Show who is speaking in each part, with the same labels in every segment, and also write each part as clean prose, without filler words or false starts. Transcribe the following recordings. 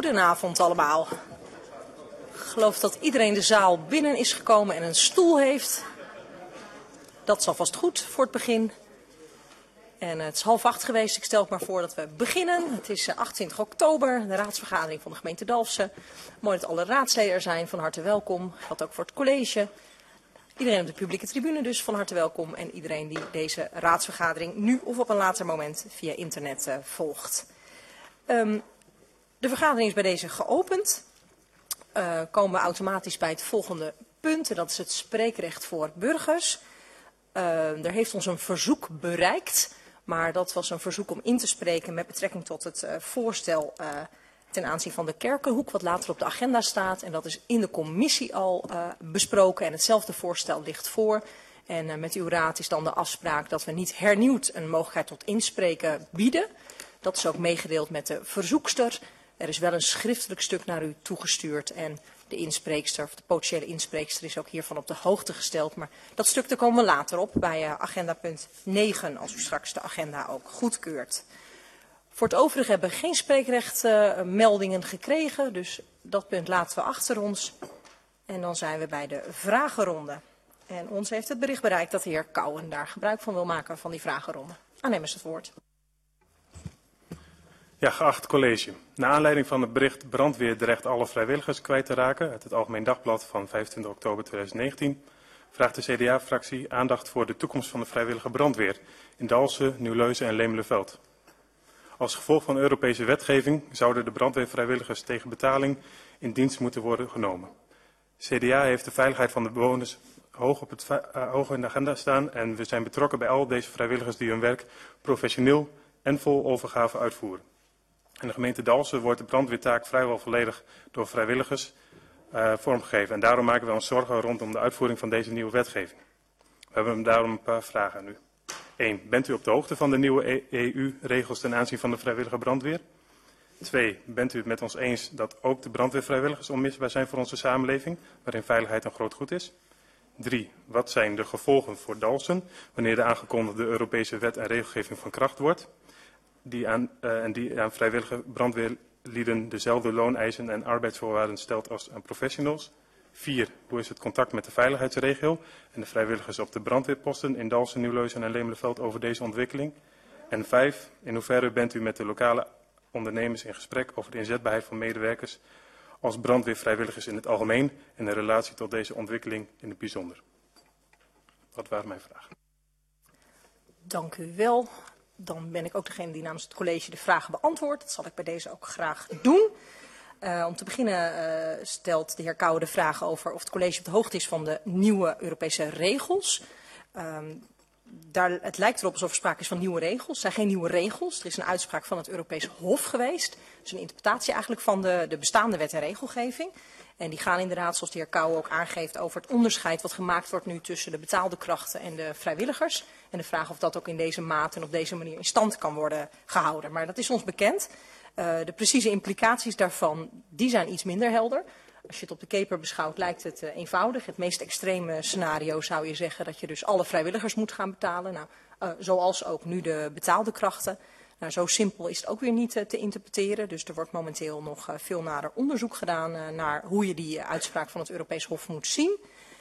Speaker 1: Goedenavond allemaal. Ik geloof dat iedereen de zaal binnen is gekomen en een stoel heeft. Dat is alvast goed voor het begin. En het is 7:30 geweest. Ik stel ook maar voor dat we beginnen. Het is 28 oktober, de raadsvergadering van de gemeente Dalfsen. Mooi dat alle raadsleden er zijn, van harte welkom. Geldt ook voor het college. Iedereen op de publieke tribune dus van harte welkom. En iedereen die deze raadsvergadering nu of op een later moment via internet volgt. De vergadering is bij deze geopend. Komen we automatisch bij het volgende punt. En dat is het spreekrecht voor burgers. Er heeft ons een verzoek bereikt. Maar dat was een verzoek om in te spreken met betrekking tot het voorstel ten aanzien van de Kerkenhoek. Wat later op de agenda staat. En dat is in de commissie al besproken. En hetzelfde voorstel ligt voor. En met uw raad is dan de afspraak dat we niet hernieuwd een mogelijkheid tot inspreken bieden. Dat is ook meegedeeld met de verzoekster. Er is wel een schriftelijk stuk naar u toegestuurd en de inspreekster, of de potentiële inspreekster, is ook hiervan op de hoogte gesteld. Maar dat stuk daar komen we later op bij agenda punt 9, als u straks de agenda ook goedkeurt. Voor het overige hebben we geen spreekrechtmeldingen gekregen, dus dat punt laten we achter ons. En dan zijn we bij de vragenronde. En ons heeft het bericht bereikt dat de heer Kouwen daar gebruik van wil maken van die vragenronde. Aannemers het woord.
Speaker 2: Ja, geacht college. Naar aanleiding van het bericht brandweer dreigt alle vrijwilligers kwijt te raken uit het Algemeen Dagblad van 25 oktober 2019, vraagt de CDA-fractie aandacht voor de toekomst van de vrijwillige brandweer in Dalfsen, Nieuwleusen en Lemelerveld. Als gevolg van Europese wetgeving zouden de brandweervrijwilligers tegen betaling in dienst moeten worden genomen. CDA heeft de veiligheid van de bewoners hoog in de agenda staan en we zijn betrokken bij al deze vrijwilligers die hun werk professioneel en vol overgave uitvoeren. In de gemeente Dalfsen wordt de brandweertaak vrijwel volledig door vrijwilligers vormgegeven. En daarom maken we ons zorgen rondom de uitvoering van deze nieuwe wetgeving. We hebben daarom een paar vragen aan u. 1. Bent u op de hoogte van de nieuwe EU-regels ten aanzien van de vrijwillige brandweer? 2. Bent u het met ons eens dat ook de brandweervrijwilligers onmisbaar zijn voor onze samenleving, waarin veiligheid een groot goed is? 3. Wat zijn de gevolgen voor Dalfsen wanneer de aangekondigde Europese wet en regelgeving van kracht wordt? Die aan vrijwillige brandweerlieden dezelfde looneisen en arbeidsvoorwaarden stelt als aan professionals. 4. Hoe is het contact met de veiligheidsregio en de vrijwilligers op de brandweerposten in Dalfsen, Nieuwleusen en Lemelerveld over deze ontwikkeling? En 5. In hoeverre bent u met de lokale ondernemers in gesprek over de inzetbaarheid van medewerkers als brandweervrijwilligers in het algemeen en in relatie tot deze ontwikkeling in het bijzonder? Dat waren mijn vragen.
Speaker 1: Dank u wel. Dan ben ik ook degene die namens het college de vragen beantwoordt. Dat zal ik bij deze ook graag doen. Om te beginnen stelt de heer Kouwen de vraag over of het college op de hoogte is van de nieuwe Europese regels. Het lijkt erop alsof er sprake is van nieuwe regels. Het zijn geen nieuwe regels. Er is een uitspraak van het Europees Hof geweest. Dus een interpretatie eigenlijk van de bestaande wet en regelgeving. En die gaan inderdaad, zoals de heer Kouwen ook aangeeft, over het onderscheid wat gemaakt wordt nu tussen de betaalde krachten en de vrijwilligers. En de vraag of dat ook in deze mate en op deze manier in stand kan worden gehouden. Maar dat is ons bekend. De precieze implicaties daarvan, die zijn iets minder helder. Als je het op de keper beschouwt, lijkt het eenvoudig. Het meest extreme scenario zou je zeggen dat je dus alle vrijwilligers moet gaan betalen. Nou, zoals ook nu de betaalde krachten. Nou, zo simpel is het ook weer niet te interpreteren. Dus er wordt momenteel nog veel nader onderzoek gedaan naar hoe je die uitspraak van het Europees Hof moet zien.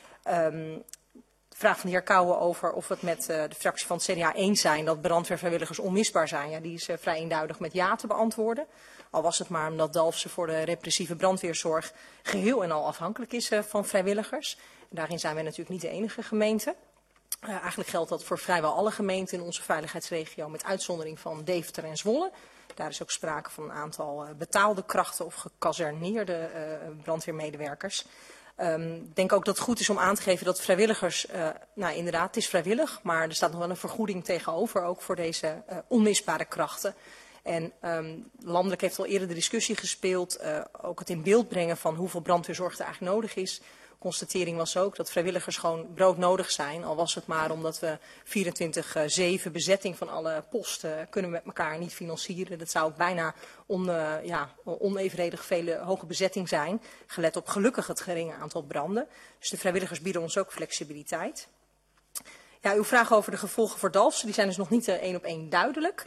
Speaker 1: De vraag van de heer Kouwen over of we het met de fractie van het CDA eens zijn dat brandweervrijwilligers onmisbaar zijn. Ja, die is vrij eenduidig met ja te beantwoorden. Al was het maar omdat Dalfsen voor de repressieve brandweerzorg geheel en al afhankelijk is van vrijwilligers. En daarin zijn wij natuurlijk niet de enige gemeente. Eigenlijk geldt dat voor vrijwel alle gemeenten in onze veiligheidsregio met uitzondering van Deventer en Zwolle. Daar is ook sprake van een aantal betaalde krachten of gekazerneerde brandweermedewerkers. Ik denk ook dat het goed is om aan te geven dat vrijwilligers, nou inderdaad, het is vrijwillig, maar er staat nog wel een vergoeding tegenover, ook voor deze onmisbare krachten. En landelijk heeft al eerder de discussie gespeeld, ook het in beeld brengen van hoeveel brandweerzorg er eigenlijk nodig is. Constatering was ook dat vrijwilligers gewoon broodnodig zijn, al was het maar omdat we 24/7 bezetting van alle posten kunnen we met elkaar niet financieren. Dat zou bijna onevenredig vele hoge bezetting zijn, gelet op gelukkig het geringe aantal branden. Dus de vrijwilligers bieden ons ook flexibiliteit. Ja, uw vraag over de gevolgen voor Dalfsen, die zijn dus nog niet 1 op 1 duidelijk.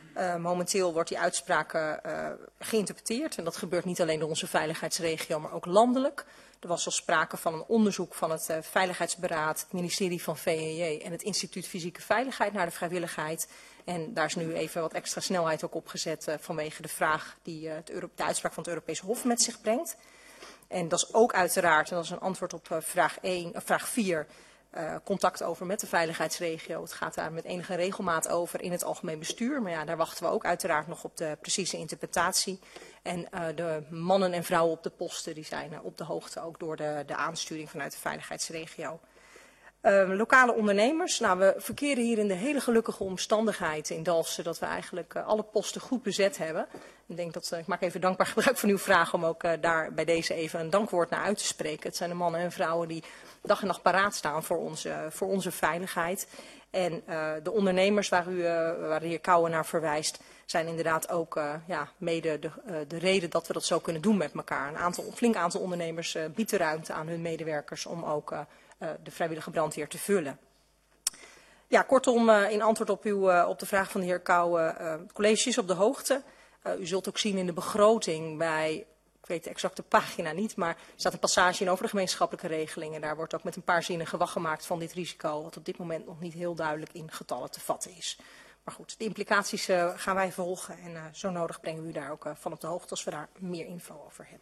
Speaker 1: Momenteel wordt die uitspraak geïnterpreteerd en dat gebeurt niet alleen door onze veiligheidsregio, maar ook landelijk. Er was al sprake van een onderzoek van het Veiligheidsberaad, het ministerie van VNJ en het Instituut Fysieke Veiligheid naar de vrijwilligheid. En daar is nu even wat extra snelheid ook op gezet vanwege de vraag die de uitspraak van het Europese Hof met zich brengt. En dat is ook uiteraard, en dat is een antwoord op vraag 4, contact over met de veiligheidsregio. Het gaat daar met enige regelmaat over in het algemeen bestuur. Maar ja, daar wachten we ook uiteraard nog op de precieze interpretatie. En de mannen en vrouwen op de posten die zijn op de hoogte ook door de aansturing vanuit de veiligheidsregio. Lokale ondernemers. Nou, we verkeren hier in de hele gelukkige omstandigheid in Dalfsen dat we eigenlijk alle posten goed bezet hebben. Ik maak even dankbaar gebruik van uw vraag om ook daar bij deze even een dankwoord naar uit te spreken. Het zijn de mannen en vrouwen die dag en nacht paraat staan voor onze veiligheid. En de ondernemers waar de heer Kouwen naar verwijst, zijn inderdaad ook mede de reden dat we dat zo kunnen doen met elkaar. Een flink aantal ondernemers biedt de ruimte aan hun medewerkers om ook de vrijwillige brandweer te vullen. Ja, kortom, in antwoord op de vraag van de heer Kouwen, het college is op de hoogte. U zult ook zien in de begroting bij, ik weet de exacte pagina niet, maar er staat een passage in over de gemeenschappelijke regelingen. Daar wordt ook met een paar zinnen gewag gemaakt van dit risico, wat op dit moment nog niet heel duidelijk in getallen te vatten is. Maar goed, de implicaties gaan wij volgen en zo nodig brengen we u daar ook van op de hoogte als we daar meer info over hebben.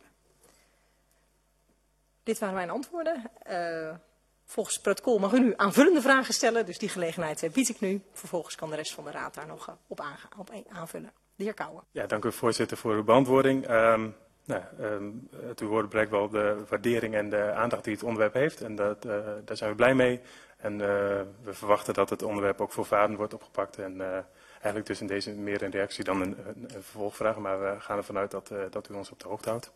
Speaker 1: Dit waren mijn antwoorden. Volgens het protocol mag u nu aanvullende vragen stellen, dus die gelegenheid bied ik nu. Vervolgens kan de rest van de raad daar nog op aanvullen. De heer Kouwen.
Speaker 2: Ja, dank u voorzitter voor uw beantwoording. Uit uw woorden blijkt wel de waardering en de aandacht die het onderwerp heeft. En daar zijn we blij mee. En we verwachten dat het onderwerp ook voortvarend wordt opgepakt. En eigenlijk dus in deze meer een reactie dan een vervolgvraag. Maar we gaan ervan uit dat u ons op de hoogte houdt.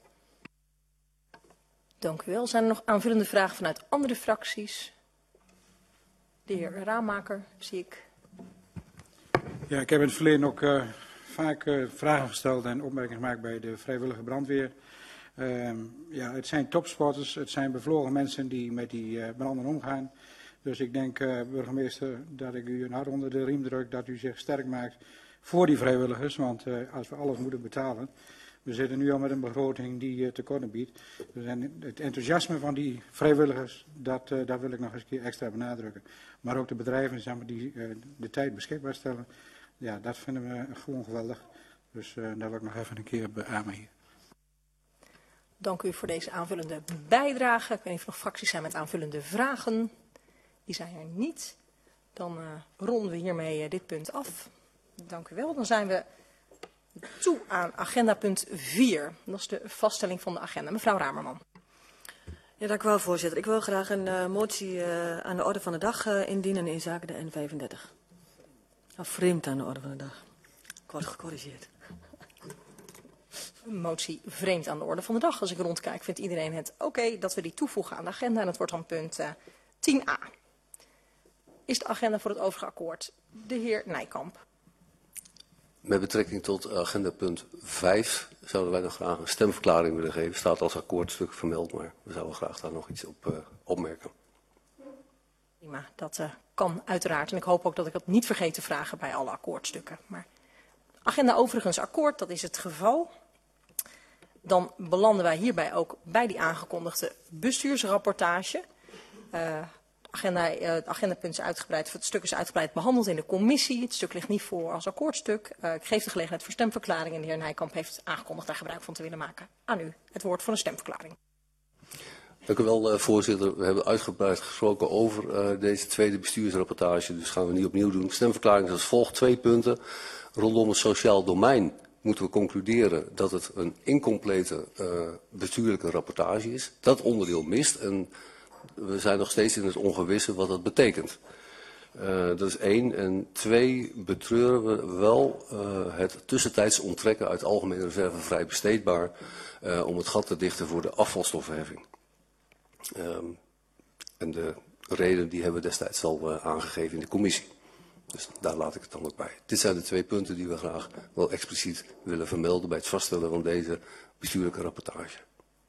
Speaker 1: Dank u wel. Zijn er nog aanvullende vragen vanuit andere fracties? De heer Raamaker, zie ik.
Speaker 3: Ja, ik heb in het verleden ook vaak vragen gesteld en opmerkingen gemaakt bij de vrijwillige brandweer. Het zijn topsporters, het zijn bevlogen mensen die met die branden omgaan. Dus ik denk, burgemeester, dat ik u een hart onder de riem druk dat u zich sterk maakt voor die vrijwilligers. Want als we alles moeten betalen, we zitten nu al met een begroting die tekorten biedt. Dus het enthousiasme van die vrijwilligers, dat wil ik nog eens een keer extra benadrukken. Maar ook de bedrijven zeg maar, die de tijd beschikbaar stellen, ja, dat vinden we gewoon geweldig. Dus daar wil ik nog even een keer beamen hier.
Speaker 1: Dank u voor deze aanvullende bijdrage. Ik weet niet of er nog fracties zijn met aanvullende vragen. Die zijn er niet. Dan ronden we hiermee dit punt af. Dank u wel. Dan zijn we toe aan agenda punt 4. Dat is de vaststelling van de agenda. Mevrouw Ramerman.
Speaker 4: Ja, dank u wel, voorzitter. Ik wil graag een motie aan de orde van de dag indienen in zaken de N35. Of vreemd aan de orde van de dag. Ik word gecorrigeerd.
Speaker 1: Een motie vreemd aan de orde van de dag. Als ik rondkijk vindt iedereen het oké dat we die toevoegen aan de agenda. En het wordt dan punt 10a. Is de agenda voor het overige akkoord? De heer Nijkamp.
Speaker 5: Met betrekking tot agenda punt 5 zouden wij nog graag een stemverklaring willen geven. Staat als akkoordstuk vermeld, maar we zouden graag daar nog iets op opmerken.
Speaker 1: Prima, dat kan uiteraard. En ik hoop ook dat ik dat niet vergeet te vragen bij alle akkoordstukken. Maar agenda overigens akkoord, dat is het geval. Dan belanden wij hierbij ook bij die aangekondigde bestuursrapportage. Het agendapunt is uitgebreid, het stuk is uitgebreid behandeld in de commissie. Het stuk ligt niet voor als akkoordstuk. Ik geef de gelegenheid voor stemverklaring en de heer Nijkamp heeft aangekondigd daar gebruik van te willen maken. Aan u het woord voor een stemverklaring.
Speaker 5: Dank u wel, voorzitter. We hebben uitgebreid gesproken over deze tweede bestuursrapportage, dus gaan we niet opnieuw doen. Stemverklaring is als volgt: 2 punten. Rondom het sociaal domein moeten we concluderen dat het een incomplete bestuurlijke rapportage is. Dat onderdeel mist en we zijn nog steeds in het ongewisse wat dat betekent. Dat is 1. En 2, betreuren we wel het tussentijds onttrekken uit de algemene reserve vrij besteedbaar om het gat te dichten voor de afvalstoffenheffing. En de reden die hebben we destijds al aangegeven in de commissie. Dus daar laat ik het dan ook bij. Dit zijn de 2 punten die we graag wel expliciet willen vermelden bij het vaststellen van deze bestuurlijke rapportage.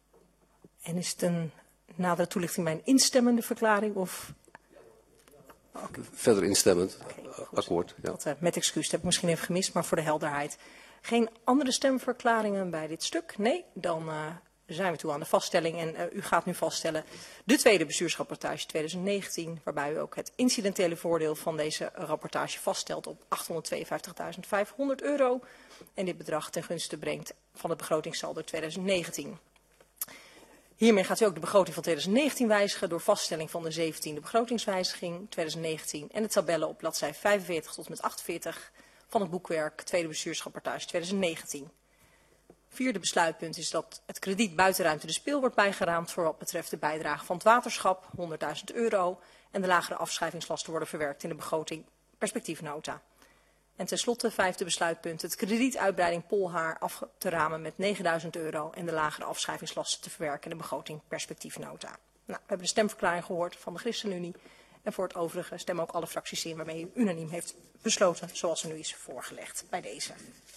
Speaker 1: En is het een nadere toelichting bij een instemmende verklaring? Of?
Speaker 5: verder instemmend akkoord. Ja.
Speaker 1: Dat, met excuus, dat heb ik misschien even gemist, maar voor de helderheid. Geen andere stemverklaringen bij dit stuk? Nee, dan zijn we toe aan de vaststelling. En u gaat nu vaststellen de tweede bestuursrapportage 2019, waarbij u ook het incidentele voordeel van deze rapportage vaststelt op €852.500. En dit bedrag ten gunste brengt van het begrotingssaldo 2019. Hiermee gaat u ook de begroting van 2019 wijzigen door vaststelling van de 17e begrotingswijziging 2019 en de tabellen op bladzij 45 tot en met 48 van het boekwerk Tweede Bestuursrapportage 2019. Vierde besluitpunt is dat het krediet buitenruimte de Speel wordt bijgeraamd voor wat betreft de bijdrage van het waterschap, €100.000, en de lagere afschrijvingslasten worden verwerkt in de begroting perspectiefnota. En tenslotte, vijfde besluitpunt, het kredietuitbreiding Polhaar af te ramen met €9.000 en de lagere afschrijvingslasten te verwerken in de begroting perspectiefnota. Nou, we hebben de stemverklaring gehoord van de ChristenUnie en voor het overige stemmen ook alle fracties in waarmee u unaniem heeft besloten zoals er nu is voorgelegd bij deze.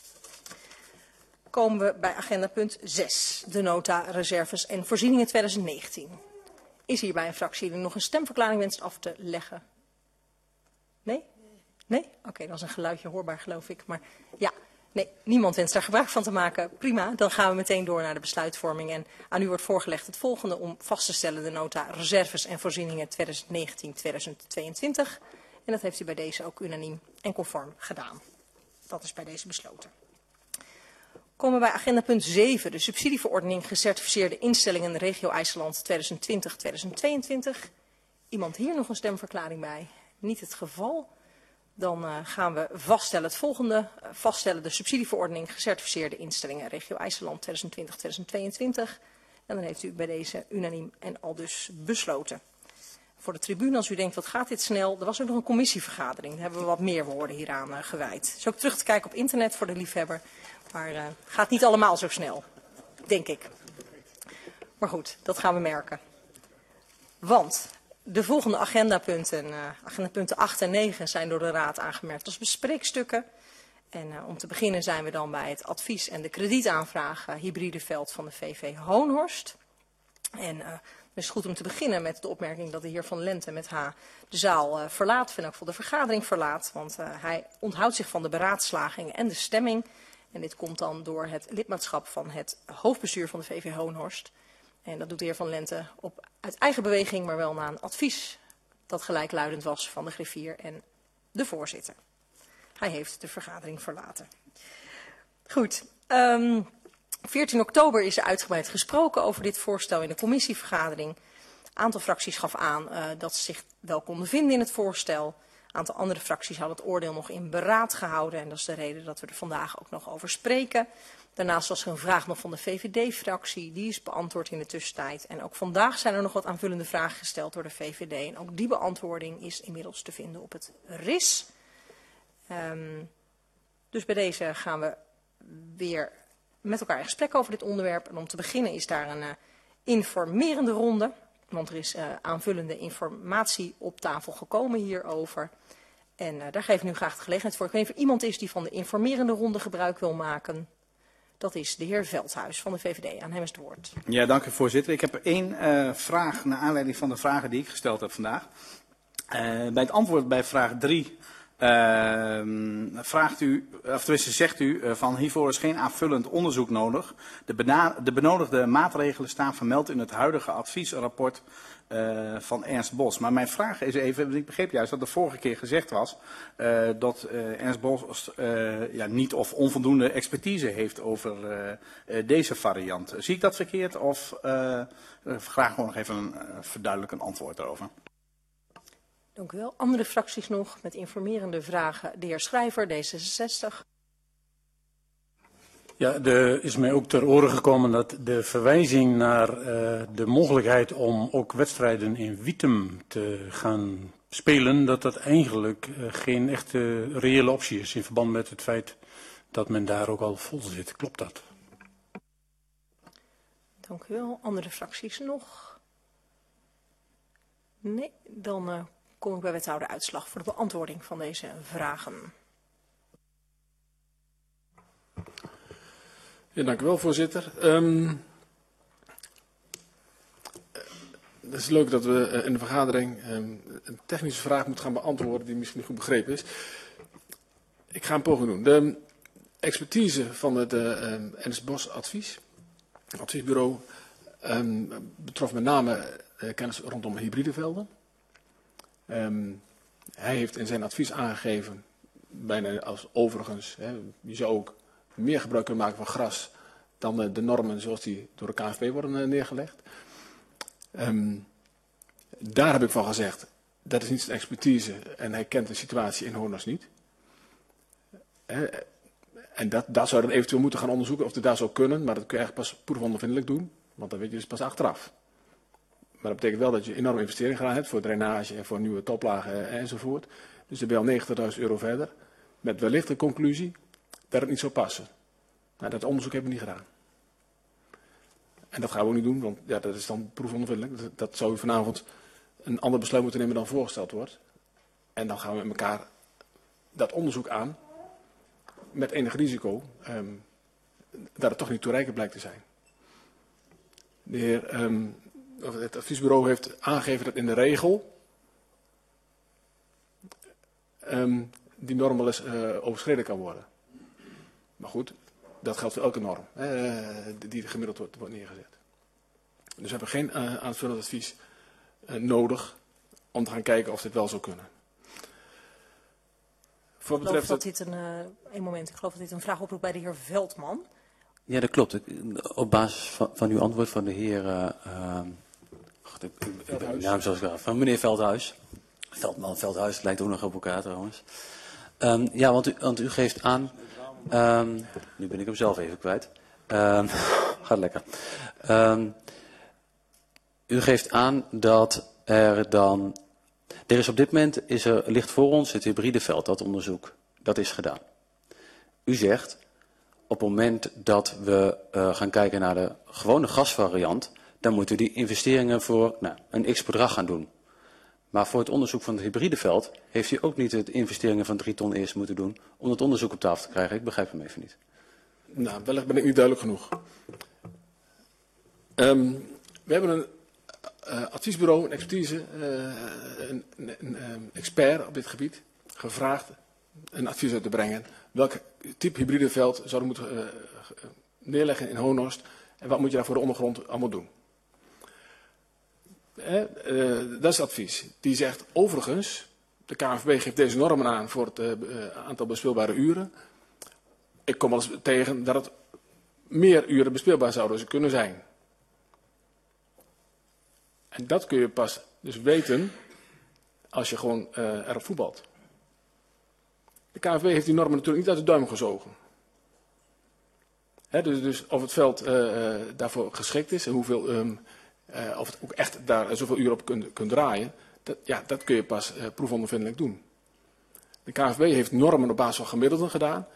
Speaker 1: Komen we bij agenda punt 6, de nota reserves en voorzieningen 2019. Is hier bij een fractie die nog een stemverklaring wenst af te leggen? Nee? Nee? Oké, dat is een geluidje hoorbaar geloof ik. Maar ja, nee, niemand wenst daar gebruik van te maken. Prima, dan gaan we meteen door naar de besluitvorming. En aan u wordt voorgelegd het volgende om vast te stellen de nota reserves en voorzieningen 2019-2022. En dat heeft u bij deze ook unaniem en conform gedaan. Dat is bij deze besloten. Komen we bij agenda punt 7, de subsidieverordening gecertificeerde instellingen regio IJsseland 2020-2022. Iemand hier nog een stemverklaring bij? Niet het geval. Dan gaan we vaststellen het volgende. Vaststellen de subsidieverordening gecertificeerde instellingen regio IJsseland 2020-2022. En dan heeft u bij deze unaniem en aldus besloten. Voor de tribune, als u denkt, wat gaat dit snel? Er was ook nog een commissievergadering. Daar hebben we wat meer woorden hieraan gewijd. Het is ook terug te kijken op internet voor de liefhebber. Maar gaat niet allemaal zo snel, denk ik. Maar goed, dat gaan we merken. Want de volgende agendapunten, agendapunten 8 en 9, zijn door de Raad aangemerkt als bespreekstukken. En om te beginnen zijn we dan bij het advies en de kredietaanvraag hybride veld van de VV Hoonhorst. En het is goed om te beginnen met de opmerking dat de heer Van Lente met H de zaal verlaat, en ook voor de vergadering verlaat. Want hij onthoudt zich van de beraadslaging en de stemming. En dit komt dan door het lidmaatschap van het hoofdbestuur van de VV Hoonhorst. En dat doet de heer Van Lente uit eigen beweging, maar wel na een advies dat gelijkluidend was van de griffier en de voorzitter. Hij heeft de vergadering verlaten. Goed, 14 oktober is er uitgebreid gesproken over dit voorstel in de commissievergadering. Een aantal fracties gaf aan dat ze zich wel konden vinden in het voorstel. Een aantal andere fracties hadden het oordeel nog in beraad gehouden en dat is de reden dat we er vandaag ook nog over spreken. Daarnaast was er een vraag nog van de VVD-fractie, die is beantwoord in de tussentijd. En ook vandaag zijn er nog wat aanvullende vragen gesteld door de VVD. En ook die beantwoording is inmiddels te vinden op het RIS. Dus bij deze gaan we weer met elkaar in gesprek over dit onderwerp. En om te beginnen is daar een informerende ronde. Want er is aanvullende informatie op tafel gekomen hierover. En daar geef ik nu graag de gelegenheid voor. Ik weet niet of er iemand is die van de informerende ronde gebruik wil maken. Dat is de heer Veldhuis van de VVD. Aan hem is het woord.
Speaker 6: Ja, dank u voorzitter. Ik heb één vraag naar aanleiding van de vragen die ik gesteld heb vandaag. Bij het antwoord bij vraag 3 vraagt u, of tenminste zegt u van hiervoor is geen aanvullend onderzoek nodig. De benodigde maatregelen staan vermeld in het huidige adviesrapport van Ernst Bos. Maar mijn vraag is even, ik begreep juist dat de vorige keer gezegd was dat Ernst Bos niet of onvoldoende expertise heeft over deze variant. Zie ik dat verkeerd of graag gewoon nog even een verduidelijkend antwoord daarover?
Speaker 1: Dank u wel. Andere fracties nog met informerende vragen. De heer Schrijver, D66.
Speaker 7: Ja, er is mij ook ter oren gekomen dat de verwijzing naar de mogelijkheid om ook wedstrijden in Wietem te gaan spelen, dat dat eigenlijk geen echte reële optie is in verband met het feit dat men daar ook al vol zit. Klopt dat?
Speaker 1: Dank u wel. Andere fracties nog? Nee, dan kom ik bij wethouder Uitslag voor de beantwoording van deze vragen.
Speaker 8: Ja, dank u wel, voorzitter. Het is leuk dat we in de vergadering een technische vraag moeten gaan beantwoorden die misschien niet goed begrepen is. Ik ga een poging doen. De expertise van het Ernst Bos adviesbureau, betrof met name kennis rondom hybride velden. Hij heeft in zijn advies aangegeven, bijna als overigens, je zou ook meer gebruik kunnen maken van gras dan de normen zoals die door de KNVB worden neergelegd. Daar heb ik van gezegd, dat is niet zijn expertise en hij kent de situatie in Honors niet. En dat zou je dan eventueel moeten gaan onderzoeken of het daar zou kunnen, maar dat kun je eigenlijk pas proefondervindelijk doen, want dan weet je dus pas achteraf. Maar dat betekent wel dat je enorme investeringen gedaan hebt voor drainage en voor nieuwe toplagen enzovoort. Dus dan ben je al €90.000 verder, met wellicht de conclusie dat het niet zou passen. Nou, dat onderzoek hebben we niet gedaan. En dat gaan we ook niet doen, want ja, dat is dan proefondervindelijk. Dat zou u vanavond een ander besluit moeten nemen dan voorgesteld wordt. En dan gaan we met elkaar dat onderzoek aan, met enig risico, dat het toch niet toereikend blijkt te zijn. De heer, het adviesbureau heeft aangegeven dat in de regel die norm wel eens overschreden kan worden. Maar goed, dat geldt voor elke norm die gemiddeld wordt neergezet. Dus we hebben geen aanvullend advies nodig om te gaan kijken of dit wel zou kunnen.
Speaker 1: Ik geloof dat dit een vraag oproept bij de heer Veldman.
Speaker 9: Ja, dat klopt. Op basis van uw antwoord van de heer van meneer Veldhuis. Veldhuis, het lijkt ook nog op elkaar trouwens. Ja, want u geeft aan. Nu ben ik hem zelf even kwijt. Gaat lekker. U geeft aan dat er dan. Er is op dit moment ligt voor ons het hybride veld, dat onderzoek. Dat is gedaan. U zegt, op het moment dat we gaan kijken naar de gewone gasvariant, dan moeten we die investeringen voor een x-bedrag gaan doen. Maar voor het onderzoek van het hybride veld heeft u ook niet de investeringen van 3 ton eerst moeten doen om het onderzoek op tafel te krijgen. Ik begrijp hem even niet.
Speaker 8: Nou, wellicht ben ik niet duidelijk genoeg. We hebben een adviesbureau, een expertise, een expert op dit gebied gevraagd een advies uit te brengen. Welk type hybride veld zouden we moeten neerleggen in Honhorst en wat moet je daar voor de ondergrond allemaal doen? Dat is het advies. Die zegt overigens, de KNVB geeft deze normen aan voor het aantal bespeelbare uren. Ik kom wel eens tegen dat het meer uren bespeelbaar zouden kunnen zijn. En dat kun je pas dus weten als je gewoon erop voetbalt. De KNVB heeft die normen natuurlijk niet uit de duim gezogen. Dus of het veld daarvoor geschikt is en hoeveel, of het ook echt daar zoveel uren op kunt draaien, dat kun je pas proefondervindelijk doen. De KNVB heeft normen op basis van gemiddelden gedaan.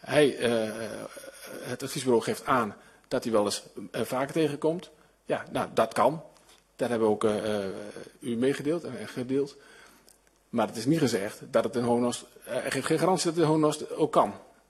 Speaker 8: Het adviesbureau geeft aan dat hij wel eens vaker tegenkomt. Ja, nou, dat kan. Dat hebben we ook u meegedeeld en gedeeld. Maar het is niet gezegd dat het in Honhorst, er geeft geen garantie dat het in Honhorst ook kan.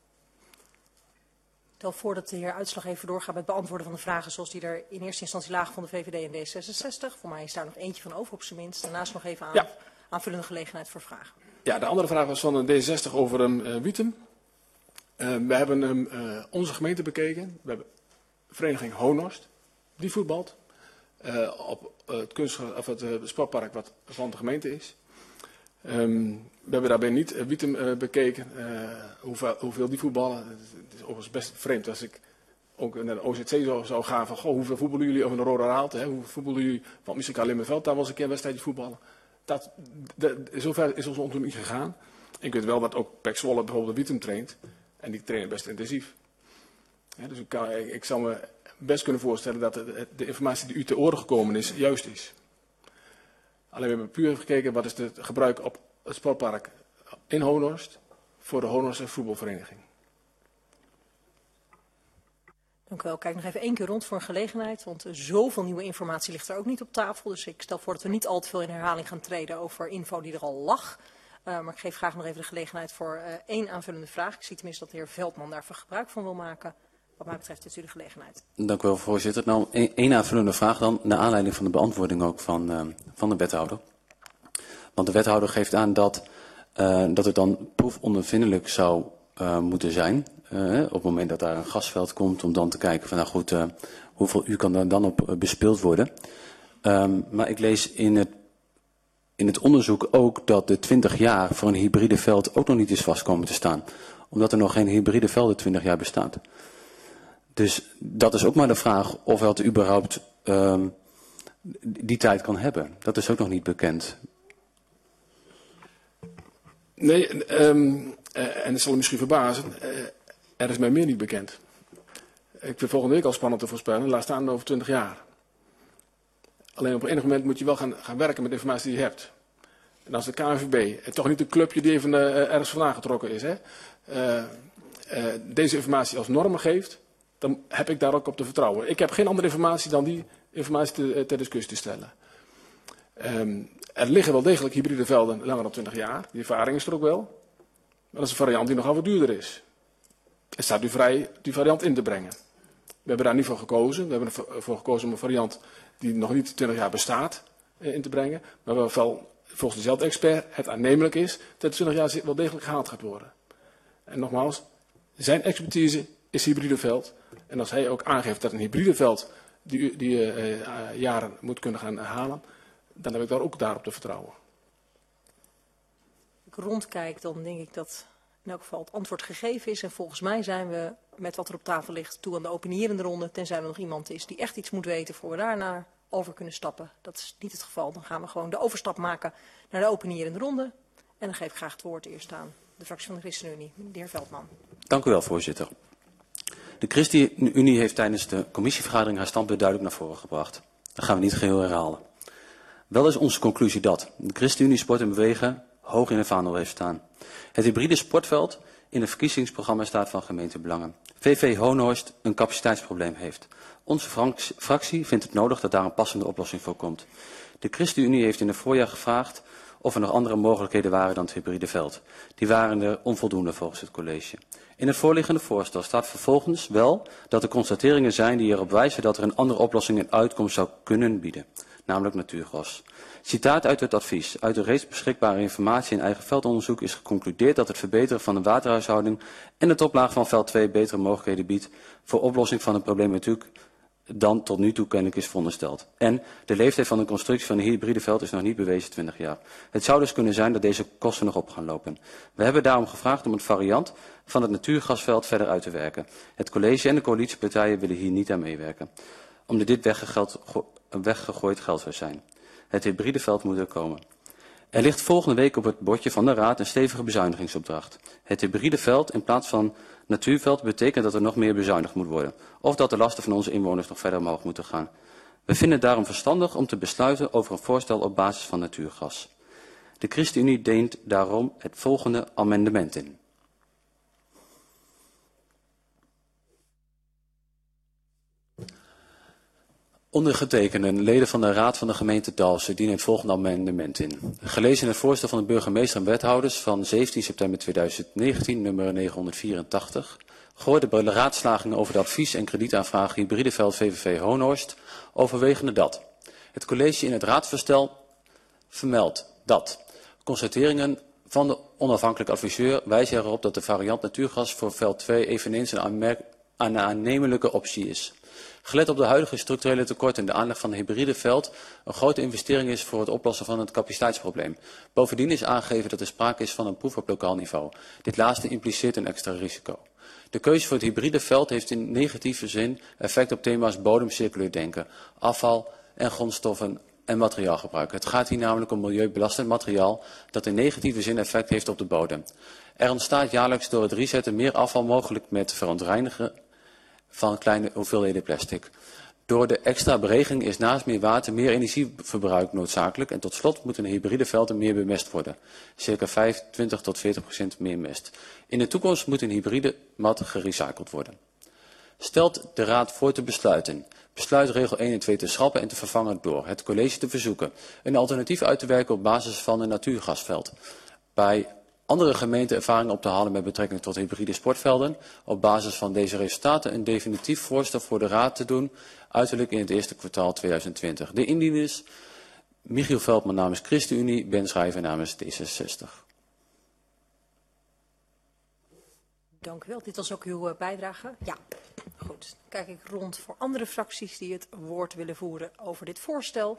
Speaker 1: Stel voor dat de heer Uitslag even doorgaat met het beantwoorden van de vragen zoals die er in eerste instantie lagen van de VVD en D66. Voor mij is daar nog eentje van over op zijn minst. Daarnaast nog even aanvullende gelegenheid voor vragen. Ja,
Speaker 8: de andere vraag was van de D66 over Wiedum. We hebben onze gemeente bekeken. We hebben vereniging Honhorst, die voetbalt op het sportpark wat van de gemeente is. We hebben daarbij niet Wiedum bekeken, hoeveel die voetballen. Het is overigens best vreemd als ik ook naar de OZC zou gaan van, hoeveel voetballen jullie over de Rode Raalte, hoeveel voetballen jullie, want misschien kan Limmerveld daar wel eens een keer een wedstrijdje voetballen. Zover is ons onderzoek niet gegaan. Ik weet wel dat ook PEC Zwolle bijvoorbeeld Wiedum traint en die trainen best intensief. Dus ik zou me best kunnen voorstellen dat de informatie die u te oren gekomen is, juist is. Alleen we hebben puur gekeken wat is het gebruik op het sportpark in Honhorst voor de Honhorstse voetbalvereniging.
Speaker 1: Dank u wel. Kijk nog even 1 keer rond voor een gelegenheid, want zoveel nieuwe informatie ligt er ook niet op tafel. Dus ik stel voor dat we niet al te veel in herhaling gaan treden over info die er al lag. Maar ik geef graag nog even de gelegenheid voor 1 aanvullende vraag. Ik zie tenminste dat de heer Veldman daarvoor gebruik van wil maken. wat mij betreft is u de gelegenheid.
Speaker 9: Dank u wel, voorzitter. Nou, één aanvullende vraag dan, naar aanleiding van de beantwoording ook van de wethouder. Want de wethouder geeft aan dat het dan proefondervindelijk zou moeten zijn, op het moment dat daar een gasveld komt, om dan te kijken van, nou goed, hoeveel uur kan daar dan op bespeeld worden. Maar ik lees in het onderzoek ook dat de 20 jaar voor een hybride veld ook nog niet is vast komen te staan. Omdat er nog geen hybride velden 20 jaar bestaat. Dus dat is ook maar de vraag of dat überhaupt die tijd kan hebben. Dat is ook nog niet bekend.
Speaker 8: Nee, en dat zal u misschien verbazen, er is mij meer niet bekend. Ik vind volgende week al spannend te voorspellen, laat staan over 20 jaar. Alleen op enig moment moet je wel gaan werken met de informatie die je hebt. En als de KNVB, toch niet een clubje die even ergens vandaan getrokken is, hè, deze informatie als normen geeft, dan heb ik daar ook op te vertrouwen. Ik heb geen andere informatie dan die informatie ter discussie te stellen. Er liggen wel degelijk hybride velden langer dan 20 jaar. Die ervaring is er ook wel. Maar dat is een variant die nogal wat duurder is. Het staat u vrij die variant in te brengen. We hebben daar niet voor gekozen. We hebben ervoor gekozen om een variant die nog niet 20 jaar bestaat in te brengen. Maar wel volgens dezelfde expert het aannemelijk is dat 20 jaar wel degelijk gehaald gaat worden. En nogmaals, zijn expertise is hybride veld. En als hij ook aangeeft dat een hybride veld die jaren moet kunnen gaan halen, dan heb ik daar ook daarop te vertrouwen.
Speaker 1: Als ik rondkijk, dan denk ik dat in elk geval het antwoord gegeven is. En volgens mij zijn we met wat er op tafel ligt toe aan de opinierende ronde. Tenzij er nog iemand is die echt iets moet weten voor we daarna over kunnen stappen. Dat is niet het geval. Dan gaan we gewoon de overstap maken naar de opinierende ronde. En dan geef ik graag het woord eerst aan de fractie van de ChristenUnie, de heer Veldman.
Speaker 9: Dank u wel, voorzitter. De ChristenUnie heeft tijdens de commissievergadering haar standpunt duidelijk naar voren gebracht. Dat gaan we niet geheel herhalen. Wel is onze conclusie dat de ChristenUnie Sport en Bewegen hoog in de vaandel heeft staan. Het hybride sportveld in het verkiezingsprogramma staat van gemeentebelangen. VV Honhorst een capaciteitsprobleem heeft. Onze fractie vindt het nodig dat daar een passende oplossing voor komt. De ChristenUnie heeft in het voorjaar gevraagd of er nog andere mogelijkheden waren dan het hybride veld. Die waren er onvoldoende volgens het college. In het voorliggende voorstel staat vervolgens wel dat er constateringen zijn die erop wijzen dat er een andere oplossing een uitkomst zou kunnen bieden, namelijk natuurgas. Citaat uit het advies. Uit de reeds beschikbare informatie in eigen veldonderzoek is geconcludeerd dat het verbeteren van de waterhuishouding en de toplaag van veld 2 betere mogelijkheden biedt voor oplossing van het problematiek dan tot nu toe kennelijk is verondersteld. En de leeftijd van de constructie van een hybride veld is nog niet bewezen 20 jaar. Het zou dus kunnen zijn dat deze kosten nog op gaan lopen. We hebben daarom gevraagd om een variant van het natuurgasveld verder uit te werken. Het college en de coalitiepartijen willen hier niet aan meewerken, omdat dit weggegooid geld zou zijn. Het hybride veld moet er komen. Er ligt volgende week op het bordje van de Raad een stevige bezuinigingsopdracht. Het hybride veld in plaats van natuurveld betekent dat er nog meer bezuinigd moet worden. Of dat de lasten van onze inwoners nog verder omhoog moeten gaan. We vinden het daarom verstandig om te besluiten over een voorstel op basis van natuurgas. De ChristenUnie dient daarom het volgende amendement in. Ondergetekenden, leden van de Raad van de gemeente Dalfsen, dienen het volgende amendement in. Gelezen in het voorstel van de burgemeester en wethouders van 17 september 2019, nummer 984, gehoord de raadslagingen over de advies- en kredietaanvraag hybride veld VVV Honhorst, overwegende dat het college in het raadsvoorstel vermeldt dat constateringen van de onafhankelijke adviseur wijzen erop dat de variant natuurgas voor veld 2 eveneens een aannemelijke optie is. Gelet op de huidige structurele tekorten en de aanleg van het hybride veld een grote investering is voor het oplossen van het capaciteitsprobleem. Bovendien is aangegeven dat er sprake is van een proef op lokaal niveau. Dit laatste impliceert een extra risico. De keuze voor het hybride veld heeft in negatieve zin effect op thema's bodemcirculair denken, afval en grondstoffen en materiaalgebruik. Het gaat hier namelijk om milieubelastend materiaal dat in negatieve zin effect heeft op de bodem. Er ontstaat jaarlijks door het resetten meer afval mogelijk met verontreinigen van kleine hoeveelheden plastic. Door de extra beregening is naast meer water meer energieverbruik noodzakelijk en tot slot moeten de hybride velden meer bemest worden. Circa 25 tot 40% meer mest. In de toekomst moet een hybride mat gerecycled worden. Stelt de Raad voor te besluiten. Besluit regel 1 en 2 te schrappen en te vervangen door het college te verzoeken een alternatief uit te werken op basis van een natuurgasveld. Bij andere gemeenten ervaring op te halen met betrekking tot hybride sportvelden. Op basis van deze resultaten een definitief voorstel voor de Raad te doen, uiterlijk in het eerste kwartaal 2020. De indieners: Michiel Veldman namens ChristenUnie, Ben Schrijver namens D66.
Speaker 1: Dank u wel. Dit was ook uw bijdrage. Ja, goed. Dan kijk ik rond voor andere fracties die het woord willen voeren over dit voorstel.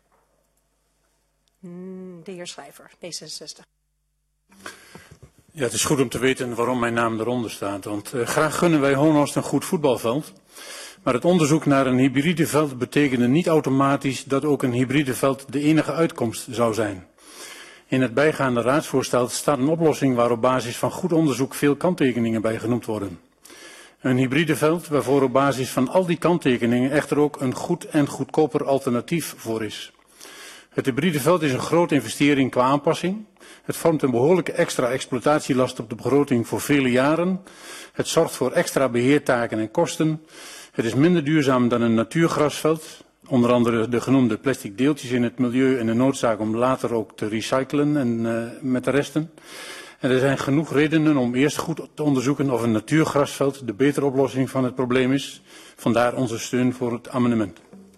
Speaker 1: De heer Schrijver, D66.
Speaker 7: Ja, het is goed om te weten waarom mijn naam eronder staat. Want graag gunnen wij Honhorst een goed voetbalveld. Maar het onderzoek naar een hybride veld betekende niet automatisch dat ook een hybride veld de enige uitkomst zou zijn. In het bijgaande raadsvoorstel staat een oplossing waar op basis van goed onderzoek veel kanttekeningen bij genoemd worden. Een hybride veld waarvoor op basis van al die kanttekeningen echter ook een goed en goedkoper alternatief voor is. Het hybride veld is een grote investering qua aanpassing. Het vormt een behoorlijke extra exploitatielast op de begroting voor vele jaren. Het zorgt voor extra beheertaken en kosten. Het is minder duurzaam dan een natuurgrasveld. Onder andere de genoemde plastic deeltjes in het milieu en de noodzaak om later ook te recyclen en met de resten. En er zijn genoeg redenen om eerst goed te onderzoeken of een natuurgrasveld de betere oplossing van het probleem is. Vandaar onze steun voor het amendement.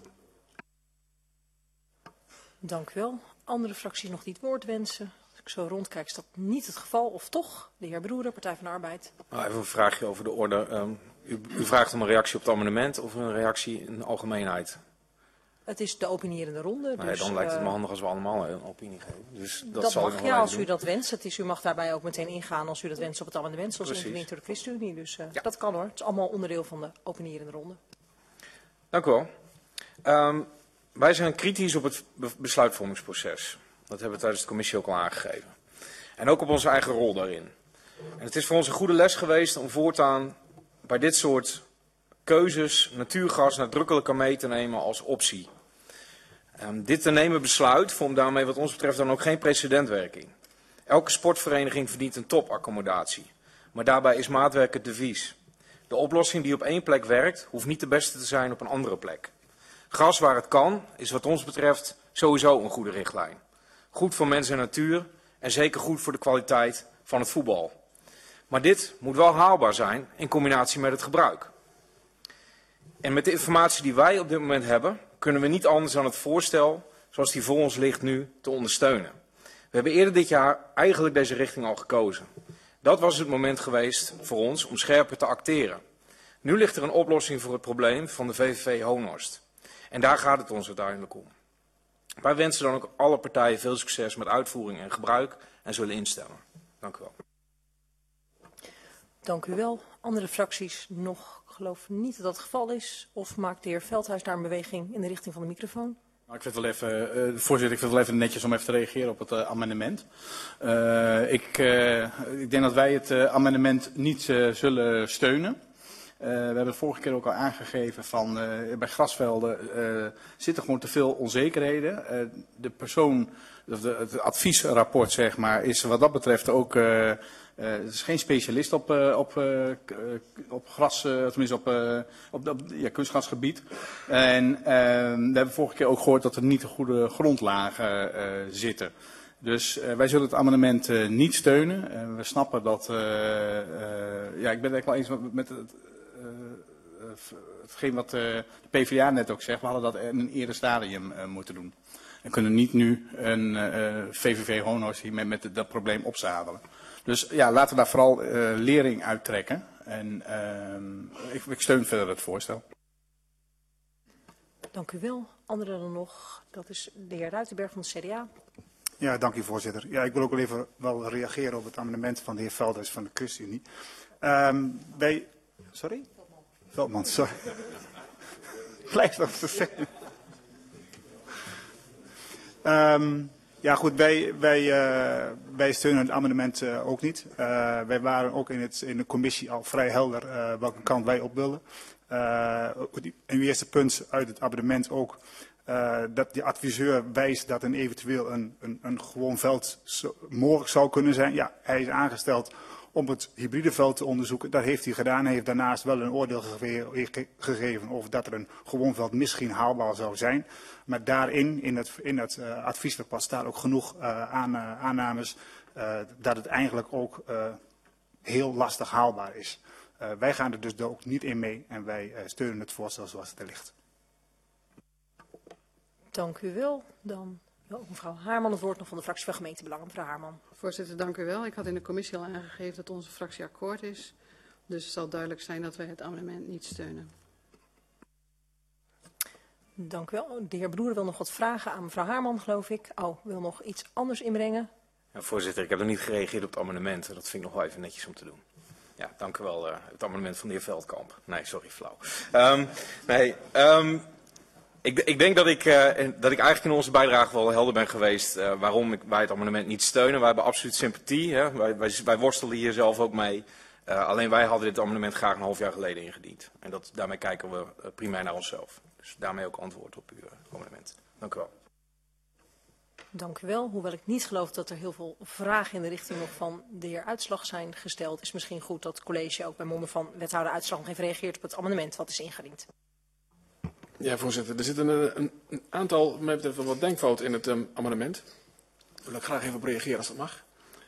Speaker 1: Dank u wel. Andere fracties nog die het woord wensen? Als ik zo rondkijk is dat niet het geval, of toch? De heer Broeder, Partij van de Arbeid.
Speaker 10: Nou, even een vraagje over de orde. U vraagt om een reactie op het amendement of een reactie in de algemeenheid?
Speaker 1: Het is de opinierende ronde.
Speaker 10: Dus, dan lijkt het me handig als we allemaal een opinie geven. Dus dat zal
Speaker 1: mag, ja, als u dat wenst. U mag daarbij ook meteen ingaan als u dat wenst op het amendement, zoals ingediend door de ChristenUnie. Dus ja, dat kan hoor. Het is allemaal onderdeel van de opinierende ronde. Dank u wel. Wij zijn kritisch op het besluitvormingsproces. Dat hebben we tijdens de commissie ook al aangegeven. En ook op onze eigen rol daarin. En het is voor ons een goede les geweest om voortaan bij dit soort keuzes natuurgas nadrukkelijker mee te nemen als optie. Dit te nemen besluit vormt daarmee wat ons betreft dan ook geen precedentwerking. Elke sportvereniging verdient een topaccommodatie. Maar daarbij is maatwerk het devies. De oplossing die op één plek werkt, hoeft niet de beste te zijn op een andere plek. Gas waar het kan, is wat ons betreft sowieso een goede richtlijn. Goed voor mens en natuur en zeker goed voor de kwaliteit van het voetbal. Maar dit moet wel haalbaar zijn in combinatie met het gebruik. En met de informatie die wij op dit moment hebben, kunnen we niet anders dan het voorstel, zoals die voor ons ligt nu, te ondersteunen. We hebben eerder dit jaar eigenlijk deze richting al gekozen. Dat was het moment geweest voor ons om scherper te acteren. Nu ligt er een oplossing voor het probleem van de VVV Honhorst. En daar gaat het ons uiteindelijk om. Wij wensen dan ook alle partijen veel succes met uitvoering en gebruik en zullen instemmen. Dank u wel. Dank u wel. Andere fracties nog? Ik geloof niet dat dat het geval is. Of maakt de heer Veldhuis daar een beweging in de richting van de microfoon?
Speaker 6: Nou, ik vind het wel even, voorzitter, ik vind het wel even netjes om even te reageren op het amendement. Ik denk dat wij het amendement niet zullen steunen. We hebben het vorige keer ook al aangegeven van bij grasvelden zitten gewoon te veel onzekerheden. De persoon, het adviesrapport zeg maar, is wat dat betreft ook, het is geen specialist op gras, tenminste op kunstgrasgebied. En we hebben vorige keer ook gehoord dat er niet de goede grondlagen zitten. Dus wij zullen het amendement niet steunen. We snappen dat, ja, ik ben het eigenlijk wel eens met hetgeen wat de PvdA net ook zegt. We hadden dat in een eerder stadium moeten doen. En kunnen niet nu een VVV Honhorst hier met dat probleem opzadelen. Dus ja, laten we daar vooral lering uit trekken. En ik steun verder het voorstel.
Speaker 1: Dank u wel. Anderen dan nog? Dat is de heer Ruitenberg van de CDA.
Speaker 11: Ja, dank u voorzitter. Ja, ik wil ook wel even reageren op het amendement van de heer Veldhuis van de ChristenUnie. Sorry? Veldman, sorry. Blijf nog te zeggen. Ja goed, wij steunen het amendement ook niet. Wij waren ook in de commissie al vrij helder welke kant wij op wilden. Een eerste punt uit het amendement ook dat de adviseur wijst dat eventueel een gewoon veld mogelijk zou kunnen zijn. Ja, hij is aangesteld om het hybride veld te onderzoeken. Dat heeft hij gedaan. Hij heeft daarnaast wel een oordeel gegeven over dat er een gewoon veld misschien haalbaar zou zijn. Maar daarin, in het adviesrapport, staat ook genoeg aannames dat het eigenlijk ook heel lastig haalbaar is. Wij gaan er dus ook niet in mee en wij steunen het voorstel zoals het er ligt.
Speaker 1: Dank u wel. Dan wil mevrouw Haarman het woord nog van de fractie van Gemeentebelangen. Mevrouw Haarman.
Speaker 12: Voorzitter, dank u wel. Ik had in de commissie al aangegeven dat onze fractie akkoord is. Dus het zal duidelijk zijn dat wij het amendement niet steunen.
Speaker 1: Dank u wel. De heer Broeder wil nog wat vragen aan mevrouw Haarman, geloof ik. Oh, wil nog iets anders inbrengen?
Speaker 10: Ja, voorzitter, ik heb nog niet gereageerd op het amendement. Dat vind ik nog wel even netjes om te doen. Ja, dank u wel. Het amendement van de heer Veldkamp. Nee, sorry, flauw. Ik denk dat ik eigenlijk in onze bijdrage wel helder ben geweest waarom wij het amendement niet steunen. Wij hebben absoluut sympathie. Hè? Wij worstelen hier zelf ook mee. Alleen wij hadden dit amendement graag een half jaar geleden ingediend. En daarmee kijken we primair naar onszelf. Dus daarmee ook antwoord op uw amendement. Dank u wel.
Speaker 1: Dank u wel. Hoewel ik niet geloof dat er heel veel vragen in de richting nog van de heer Uitslag zijn gesteld, is misschien goed dat het college ook bij monden van wethouder Uitslag nog even reageert op het amendement wat is ingediend.
Speaker 8: Ja, voorzitter. Er zitten een aantal, mij betreft, wel wat denkfouten in het amendement. Daar wil ik graag even op reageren als dat mag.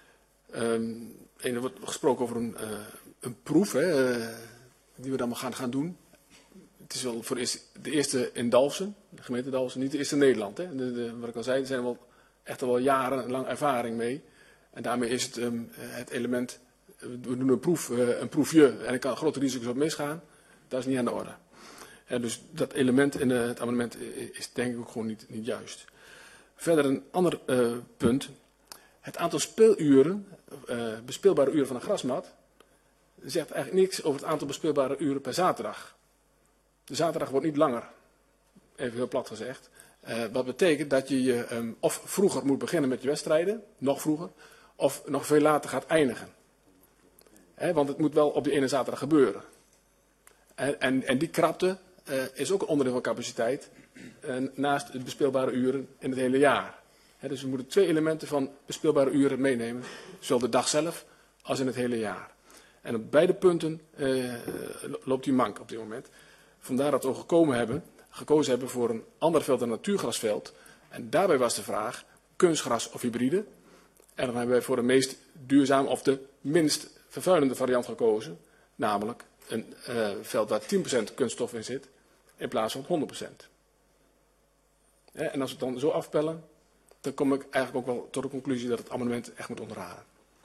Speaker 8: Er wordt gesproken over een proef die we dan gaan doen. Het is wel voor de eerste in Dalfsen, de gemeente Dalfsen, niet de eerste in Nederland. Hè. Wat ik al zei, er zijn wel echt al wel jarenlang ervaring mee. En daarmee is het element, we doen een proefje en er kan grote risico's op misgaan. Dat is niet aan de orde. Dus dat element in het amendement is denk ik ook gewoon niet juist. Verder een ander punt. Het aantal speeluren, bespeelbare uren van een grasmat, zegt eigenlijk niks over het aantal bespeelbare uren per zaterdag. De zaterdag wordt niet langer, even heel plat gezegd. Wat betekent dat je of vroeger moet beginnen met je wedstrijden, nog vroeger, of nog veel later gaat eindigen. Want het moet wel op die ene zaterdag gebeuren. En die krapte is ook een onderdeel van capaciteit, naast de bespeelbare uren in het hele jaar. Dus we moeten 2 elementen van bespeelbare uren meenemen, zowel de dag zelf als in het hele jaar. En op beide punten loopt die mank op dit moment. Vandaar dat we ook gekozen hebben voor een ander veld dan natuurgrasveld. En daarbij was de vraag, kunstgras of hybride. En dan hebben wij voor de meest duurzame of de minst vervuilende variant gekozen. Namelijk een veld waar 10% kunststof in zit, in plaats van 100%. En als we het dan zo afpellen, dan kom ik eigenlijk ook wel tot de conclusie dat het amendement echt moet onderraden.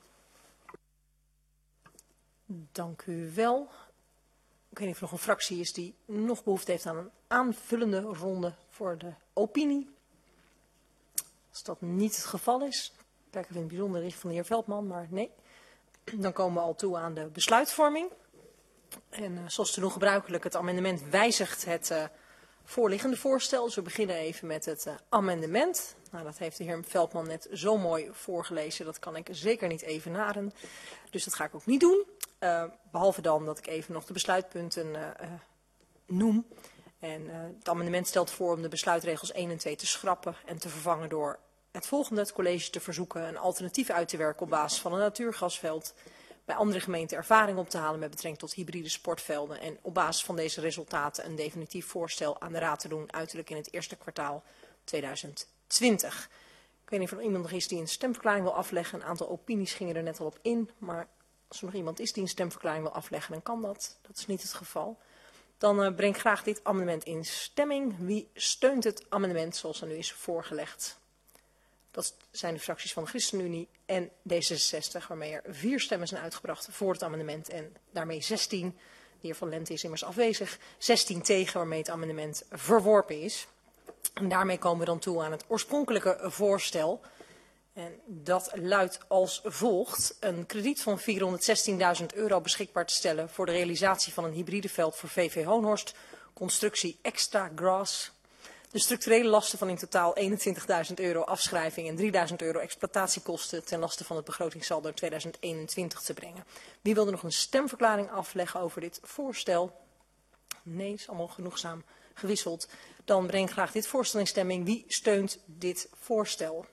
Speaker 1: Dank u wel. Ik weet niet of er nog een fractie is die nog behoefte heeft aan een aanvullende ronde voor de opinie. Als dat niet het geval is, kijk even in het bijzonder richting van de heer Veldman, maar nee. Dan komen we al toe aan de besluitvorming. En zoals te doen gebruikelijk, het amendement wijzigt het voorliggende voorstel. Dus we beginnen even met het amendement. Nou, dat heeft de heer Veldman net zo mooi voorgelezen, dat kan ik zeker niet evenaren. Dus dat ga ik ook niet doen. Behalve dan dat ik even nog de besluitpunten noem. En het amendement stelt voor om de besluitregels 1 en 2 te schrappen en te vervangen door het volgende. Het college te verzoeken een alternatief uit te werken op basis van een natuurgasveld. Bij andere gemeenten ervaring op te halen met betrekking tot hybride sportvelden. En op basis van deze resultaten een definitief voorstel aan de raad te doen, uiterlijk in het eerste kwartaal 2020. Ik weet niet of er iemand nog is die een stemverklaring wil afleggen. Een aantal opinies gingen er net al op in, maar als er nog iemand is die een stemverklaring wil afleggen, dan kan dat. Dat is niet het geval. Dan breng ik graag dit amendement in stemming. Wie steunt het amendement zoals er nu is voorgelegd? Dat zijn de fracties van de ChristenUnie en D66, waarmee er 4 stemmen zijn uitgebracht voor het amendement en daarmee 16. De heer Van Lente is immers afwezig. 16 tegen, waarmee het amendement verworpen is. En daarmee komen we dan toe aan het oorspronkelijke voorstel. En dat luidt als volgt. Een krediet van €416.000 beschikbaar te stellen voor de realisatie van een hybride veld voor VV Hoonhorst. Constructie Extra Grass. De structurele lasten van in totaal €21.000 afschrijving en €3.000 exploitatiekosten ten laste van het begrotingssaldo 2021 te brengen. Wie wil er nog een stemverklaring afleggen over dit voorstel? Nee, is allemaal genoegzaam gewisseld. Dan breng ik graag dit voorstel in stemming. Wie steunt dit voorstel?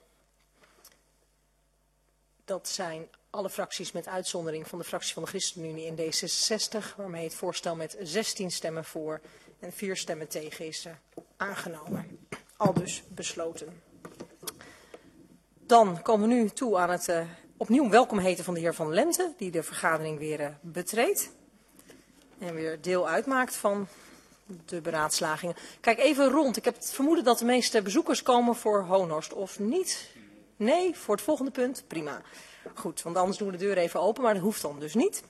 Speaker 1: Dat zijn alle fracties met uitzondering van de fractie van de ChristenUnie en D66, waarmee het voorstel met 16 stemmen voor en 4 stemmen tegen is aangenomen. Aldus besloten. Dan komen we nu toe aan het opnieuw welkom heten van de heer Van Lente, die de vergadering weer betreedt. En weer deel uitmaakt van de beraadslagingen. Kijk even rond. Ik heb het vermoeden dat de meeste bezoekers komen voor Honhorst. Of niet? Nee, voor het volgende punt? Prima. Goed, want anders doen we de deur even open, maar dat hoeft dan dus niet.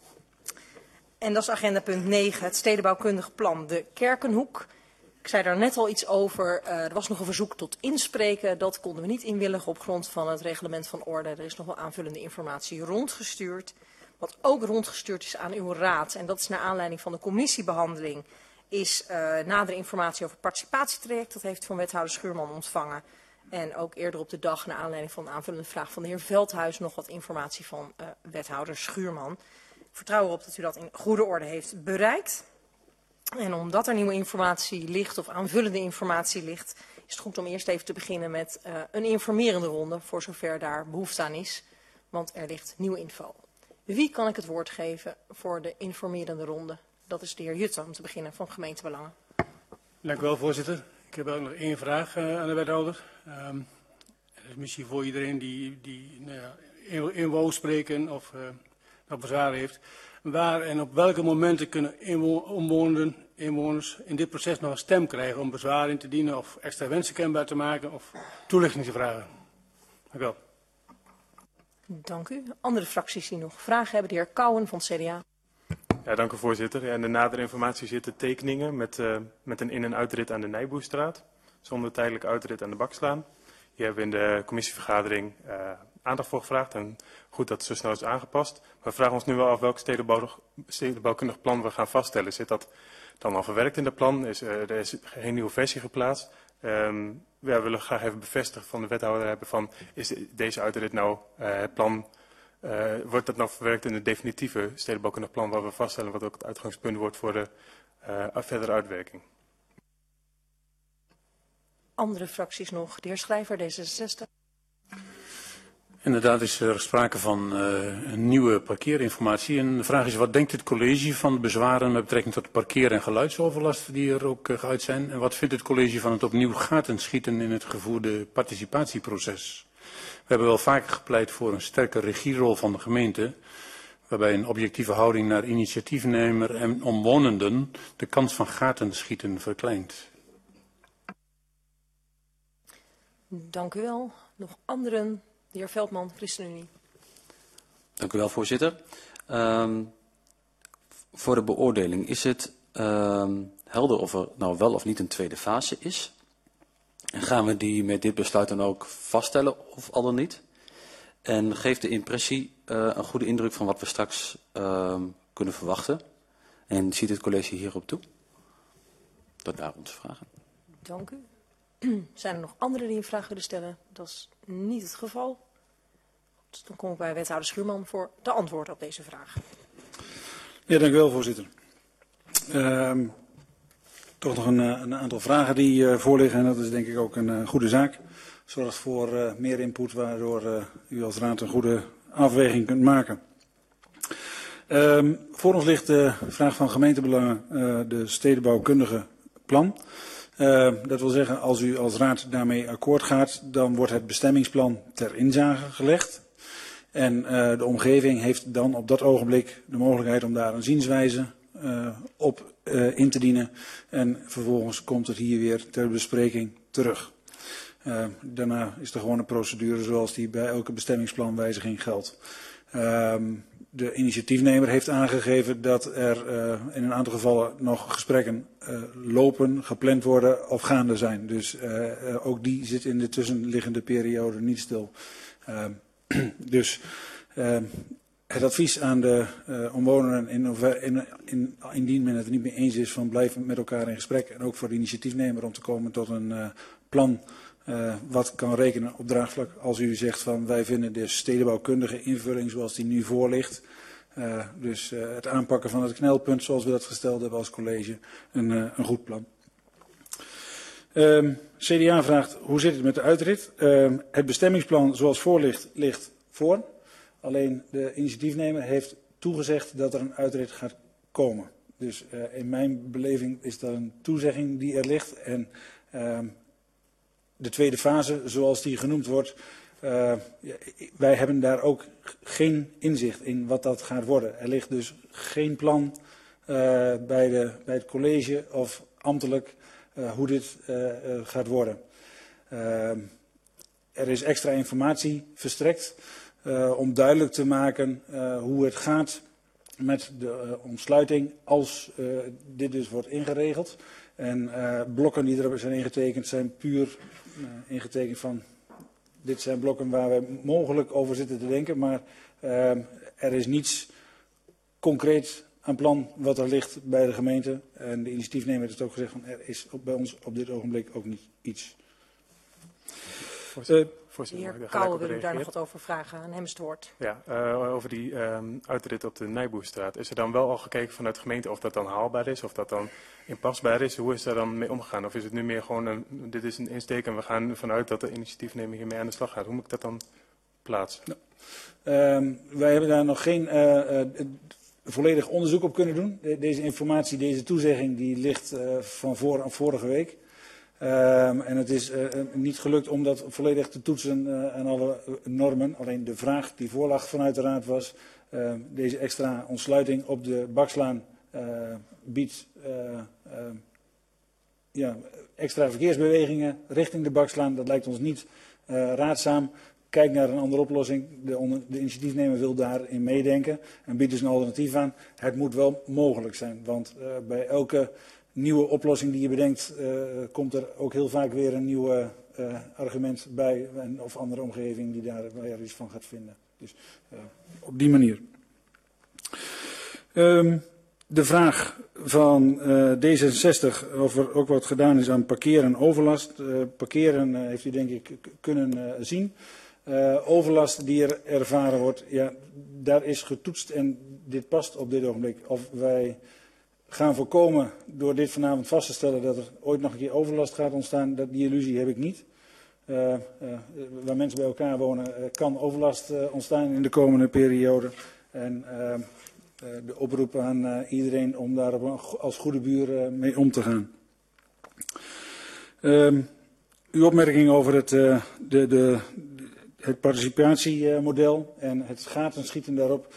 Speaker 1: En dat is agenda punt 9, het stedenbouwkundig plan de Kerkenhoek. Ik zei daar net al iets over. Er was nog een verzoek tot inspreken. Dat konden we niet inwilligen op grond van het reglement van orde. Er is nog wel aanvullende informatie rondgestuurd. Wat ook rondgestuurd is aan uw raad, en dat is naar aanleiding van de commissiebehandeling, is nadere informatie over het participatietraject. Dat heeft van wethouder Schuurman ontvangen. En ook eerder op de dag, naar aanleiding van een aanvullende vraag van de heer Veldhuis, nog wat informatie van wethouder Schuurman. Ik vertrouw erop dat u dat in goede orde heeft bereikt. En omdat er nieuwe informatie ligt, of aanvullende informatie ligt, is het goed om eerst even te beginnen met een informerende ronde, voor zover daar behoefte aan is. Want er ligt nieuwe info. Wie kan ik het woord geven voor de informerende ronde? Dat is de heer Jutte, om te beginnen, van Gemeentebelangen.
Speaker 7: Dank u wel, voorzitter. Ik heb ook nog één vraag aan de wethouder. Dat is misschien voor iedereen die in wou spreken of nog bezwaar heeft. Waar en op welke momenten kunnen inwoners in dit proces nog een stem krijgen om bezwaar in te dienen of extra wensen kenbaar te maken of toelichting te vragen? Dank u wel.
Speaker 1: Dank u. Andere fracties die nog vragen hebben, de heer Kouwen van het CDA.
Speaker 2: Ja, dank u voorzitter. Ja, in de nadere informatie zitten tekeningen met een in- en uitrit aan de Nijboerstraat, zonder tijdelijke uitrit aan de Bakslaan. Hier hebben we in de commissievergadering aandacht voor gevraagd en goed dat het zo snel is aangepast. Maar we vragen ons nu wel af welk stedenbouwkundig plan we gaan vaststellen. Zit dat dan al verwerkt in het plan? Er is geen nieuwe versie geplaatst. We willen graag even bevestigd van de wethouder hebben van, is deze uitrit nou het plan, wordt dat nou verwerkt in het definitieve stedenbouwkundig plan waar we vaststellen wat ook het uitgangspunt wordt voor de verdere uitwerking?
Speaker 1: Andere fracties nog. De heer Schrijver, D66.
Speaker 7: Inderdaad is er sprake van een nieuwe parkeerinformatie. En de vraag is, wat denkt het college van de bezwaren met betrekking tot parkeer- en geluidsoverlast die er ook geuit zijn? En wat vindt het college van het opnieuw gaten schieten in het gevoerde participatieproces? We hebben wel vaker gepleit voor een sterke regierol van de gemeente, waarbij een objectieve houding naar initiatiefnemer en omwonenden de kans van gaten schieten verkleint.
Speaker 1: Dank u wel. Nog anderen? De heer Veldman, ChristenUnie.
Speaker 9: Dank u wel, voorzitter. Voor de beoordeling, is het helder of er nou wel of niet een tweede fase is? En gaan we die met dit besluit dan ook vaststellen of al dan niet? En geeft de impressie een goede indruk van wat we straks kunnen verwachten? En ziet het college hierop toe? Dat daar onze vragen.
Speaker 1: Dank u. Zijn er nog anderen die een vraag willen stellen? Dat is niet het geval. Dus dan kom ik bij wethouder Schuurman voor de antwoorden op deze vraag.
Speaker 3: Ja, dank u wel, voorzitter. Toch nog een aantal vragen die voorliggen en dat is denk ik ook een goede zaak. Zorgt voor meer input waardoor u als raad een goede afweging kunt maken. Voor ons ligt de vraag van gemeentebelangen, de stedenbouwkundige plan. Dat wil zeggen, als u als raad daarmee akkoord gaat, dan wordt het bestemmingsplan ter inzage gelegd. En de omgeving heeft dan op dat ogenblik de mogelijkheid om daar een zienswijze op in te dienen. En vervolgens komt het hier weer ter bespreking terug. Daarna is er gewoon een procedure zoals die bij elke bestemmingsplanwijziging geldt. De initiatiefnemer heeft aangegeven dat er in een aantal gevallen nog gesprekken lopen, gepland worden of gaande zijn. Dus ook die zit in de tussenliggende periode niet stil. Dus het advies aan de omwonenden indien men het er niet mee eens is van blijven met elkaar in gesprek. En ook voor de initiatiefnemer om te komen tot een plan wat kan rekenen op draagvlak. Als u zegt van wij vinden de stedenbouwkundige invulling zoals die nu voor ligt. Dus het aanpakken van het knelpunt zoals we dat gesteld hebben als college een goed plan. CDA vraagt hoe zit het met de uitrit? Het bestemmingsplan zoals voor ligt voor. Alleen de initiatiefnemer heeft toegezegd dat er een uitrit gaat komen. Dus in mijn beleving is dat een toezegging die er ligt. En de tweede fase, zoals die genoemd wordt, Wij hebben daar ook geen inzicht in wat dat gaat worden. Er ligt dus geen plan bij het college of ambtelijk hoe dit gaat worden. Er is extra informatie verstrekt om duidelijk te maken hoe het gaat met de ontsluiting als dit dus wordt ingeregeld. En blokken die erop zijn ingetekend zijn puur ingetekend van dit zijn blokken waar we mogelijk over zitten te denken, maar er is niets concreet aan plan wat er ligt bij de gemeente. En de initiatiefnemer heeft ook gezegd van er is bij ons op dit ogenblik ook niet iets.
Speaker 1: De heer Kouwen wil u daar nog wat over vragen. Aan hem is het woord.
Speaker 2: Ja, over die uitrit op de Nijboerstraat. Is er dan wel al gekeken vanuit de gemeente of dat dan haalbaar is, of dat dan inpasbaar is? Hoe is daar dan mee omgegaan? Of is het nu meer gewoon, dit is een insteek en we gaan vanuit dat de initiatiefnemer hiermee aan de slag gaat? Hoe moet ik dat dan plaatsen?
Speaker 3: Wij hebben daar nog geen volledig onderzoek op kunnen doen. Deze informatie, deze toezegging, die ligt van vorige week. En het is niet gelukt om dat volledig te toetsen aan alle normen. Alleen de vraag die voorlag vanuit de raad was, deze extra ontsluiting op de Bakslaan biedt extra verkeersbewegingen richting de Bakslaan. Dat lijkt ons niet raadzaam. Kijk naar een andere oplossing. De initiatiefnemer wil daarin meedenken en biedt dus een alternatief aan. Het moet wel mogelijk zijn, want bij elke nieuwe oplossing die je bedenkt, komt er ook heel vaak weer een nieuw argument bij of andere omgeving die daar iets van gaat vinden. Dus op die manier. De vraag van D66 of er ook wat gedaan is aan parkeren en overlast. Parkeren heeft u denk ik kunnen zien. Overlast die er ervaren wordt, ja, daar is getoetst en dit past op dit ogenblik. Of wij gaan voorkomen door dit vanavond vast te stellen dat er ooit nog een keer overlast gaat ontstaan, die illusie heb ik niet. Waar mensen bij elkaar wonen kan overlast ontstaan in de komende periode. En de oproep aan iedereen om daar als goede buur mee om te gaan. Uw opmerking over het participatiemodel en het gatenschieten daarop.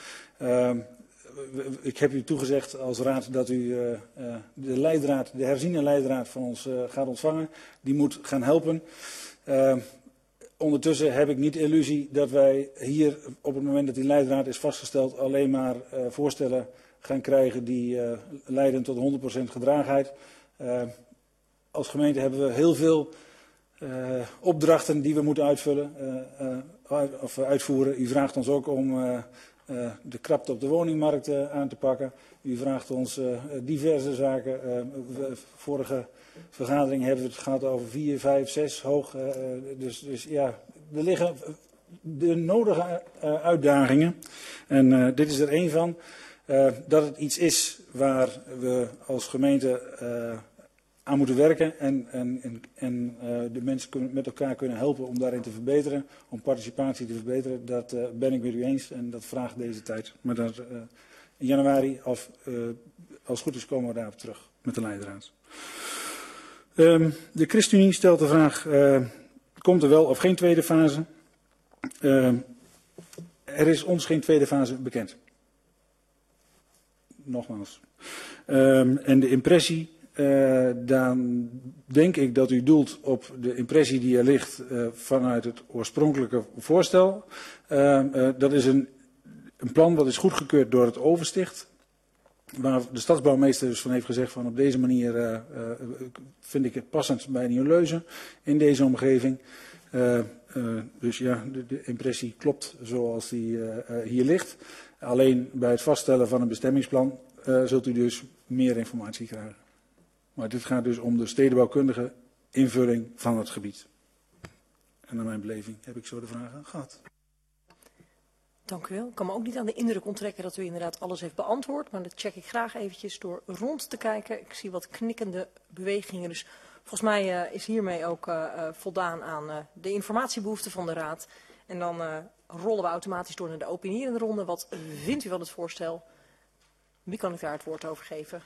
Speaker 3: Ik heb u toegezegd als raad dat u de herziene leidraad van ons gaat ontvangen. Die moet gaan helpen. Ondertussen heb ik niet de illusie dat wij hier op het moment dat die leidraad is vastgesteld alleen maar voorstellen gaan krijgen die leiden tot 100% gedraagheid. Als gemeente hebben we heel veel opdrachten die we moeten uitvoeren. U vraagt ons ook om de krapte op de woningmarkt aan te pakken. U vraagt ons diverse zaken. Vorige vergadering hebben we het gehad over 4, 5, 6 hoog. Dus ja, er liggen de nodige uitdagingen. En dit is er één van. Dat het iets is waar we als gemeente aan moeten werken en de mensen met elkaar kunnen helpen om daarin te verbeteren, om participatie te verbeteren. Dat ben ik met u eens en dat vraagt deze tijd. Maar dat, in januari, als het goed is, komen we daarop terug met de leidraad. De ChristenUnie stelt de vraag, komt er wel of geen tweede fase? Er is ons geen tweede fase bekend. Nogmaals. En de impressie, dan denk ik dat u doelt op de impressie die er ligt vanuit het oorspronkelijke voorstel. Dat is een plan dat is goedgekeurd door het oversticht. Waar de stadsbouwmeester dus van heeft gezegd van op deze manier vind ik het passend bij Nieuw-Leuzen in deze omgeving. Dus ja, de impressie klopt zoals die hier ligt. Alleen bij het vaststellen van een bestemmingsplan zult u dus meer informatie krijgen. Maar dit gaat dus om de stedenbouwkundige invulling van het gebied. En naar mijn beleving heb ik zo de vragen gehad.
Speaker 1: Dank u wel. Ik kan me ook niet aan de indruk onttrekken dat u inderdaad alles heeft beantwoord. Maar dat check ik graag eventjes door rond te kijken. Ik zie wat knikkende bewegingen. Dus volgens mij is hiermee ook voldaan aan de informatiebehoeften van de raad. En dan rollen we automatisch door naar de opinierende ronde. Wat vindt u van het voorstel? Wie kan ik daar het woord over geven?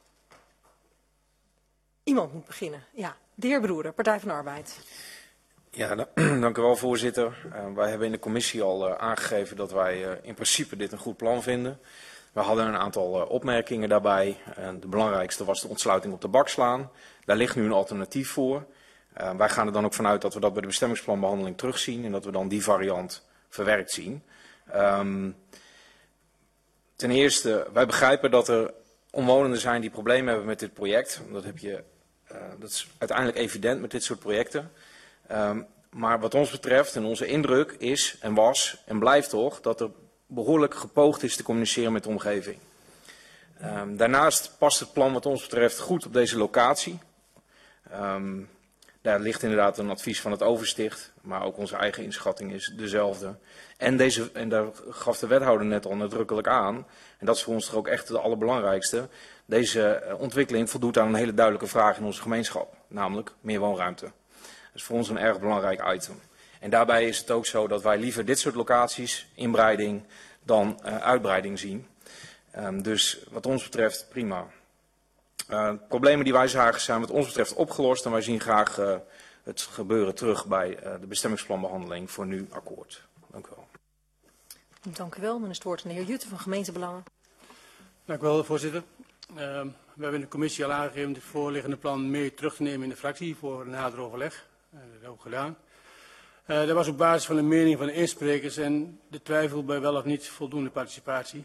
Speaker 1: Iemand moet beginnen. Ja, de heer Broeder, Partij van de Arbeid.
Speaker 10: Ja, dank u wel, voorzitter. Wij hebben in de commissie al aangegeven dat wij in principe dit een goed plan vinden. We hadden een aantal opmerkingen daarbij. De belangrijkste was de ontsluiting op de bakslaan. Daar ligt nu een alternatief voor. Wij gaan er dan ook vanuit dat we dat bij de bestemmingsplanbehandeling terugzien en dat we dan die variant verwerkt zien. Ten eerste, wij begrijpen dat er omwonenden zijn die problemen hebben met dit project. Dat is uiteindelijk evident met dit soort projecten. Maar wat ons betreft, en onze indruk is en was en blijft toch, dat er behoorlijk gepoogd is te communiceren met de omgeving. Daarnaast past het plan wat ons betreft goed op deze locatie. Daar ligt inderdaad een advies van het oversticht, maar ook onze eigen inschatting is dezelfde. En daar gaf de wethouder net al nadrukkelijk aan, en dat is voor ons toch ook echt het allerbelangrijkste. Deze ontwikkeling voldoet aan een hele duidelijke vraag in onze gemeenschap, namelijk meer woonruimte. Dat is voor ons een erg belangrijk item. En daarbij is het ook zo dat wij liever dit soort locaties, inbreiding, dan uitbreiding zien. Dus wat ons betreft prima. Problemen die wij zagen zijn wat ons betreft opgelost en wij zien graag het gebeuren terug bij de bestemmingsplanbehandeling. Voor nu akkoord. Dank u wel.
Speaker 1: Dank u wel. Dan is het woord aan de heer Jutte van Gemeentebelangen.
Speaker 7: Dank u wel, voorzitter. We hebben in de commissie al aangegeven dit voorliggende plan mee terug te nemen in de fractie voor een nader overleg. Dat hebben we ook gedaan. Dat was op basis van de mening van de insprekers en de twijfel bij wel of niet voldoende participatie.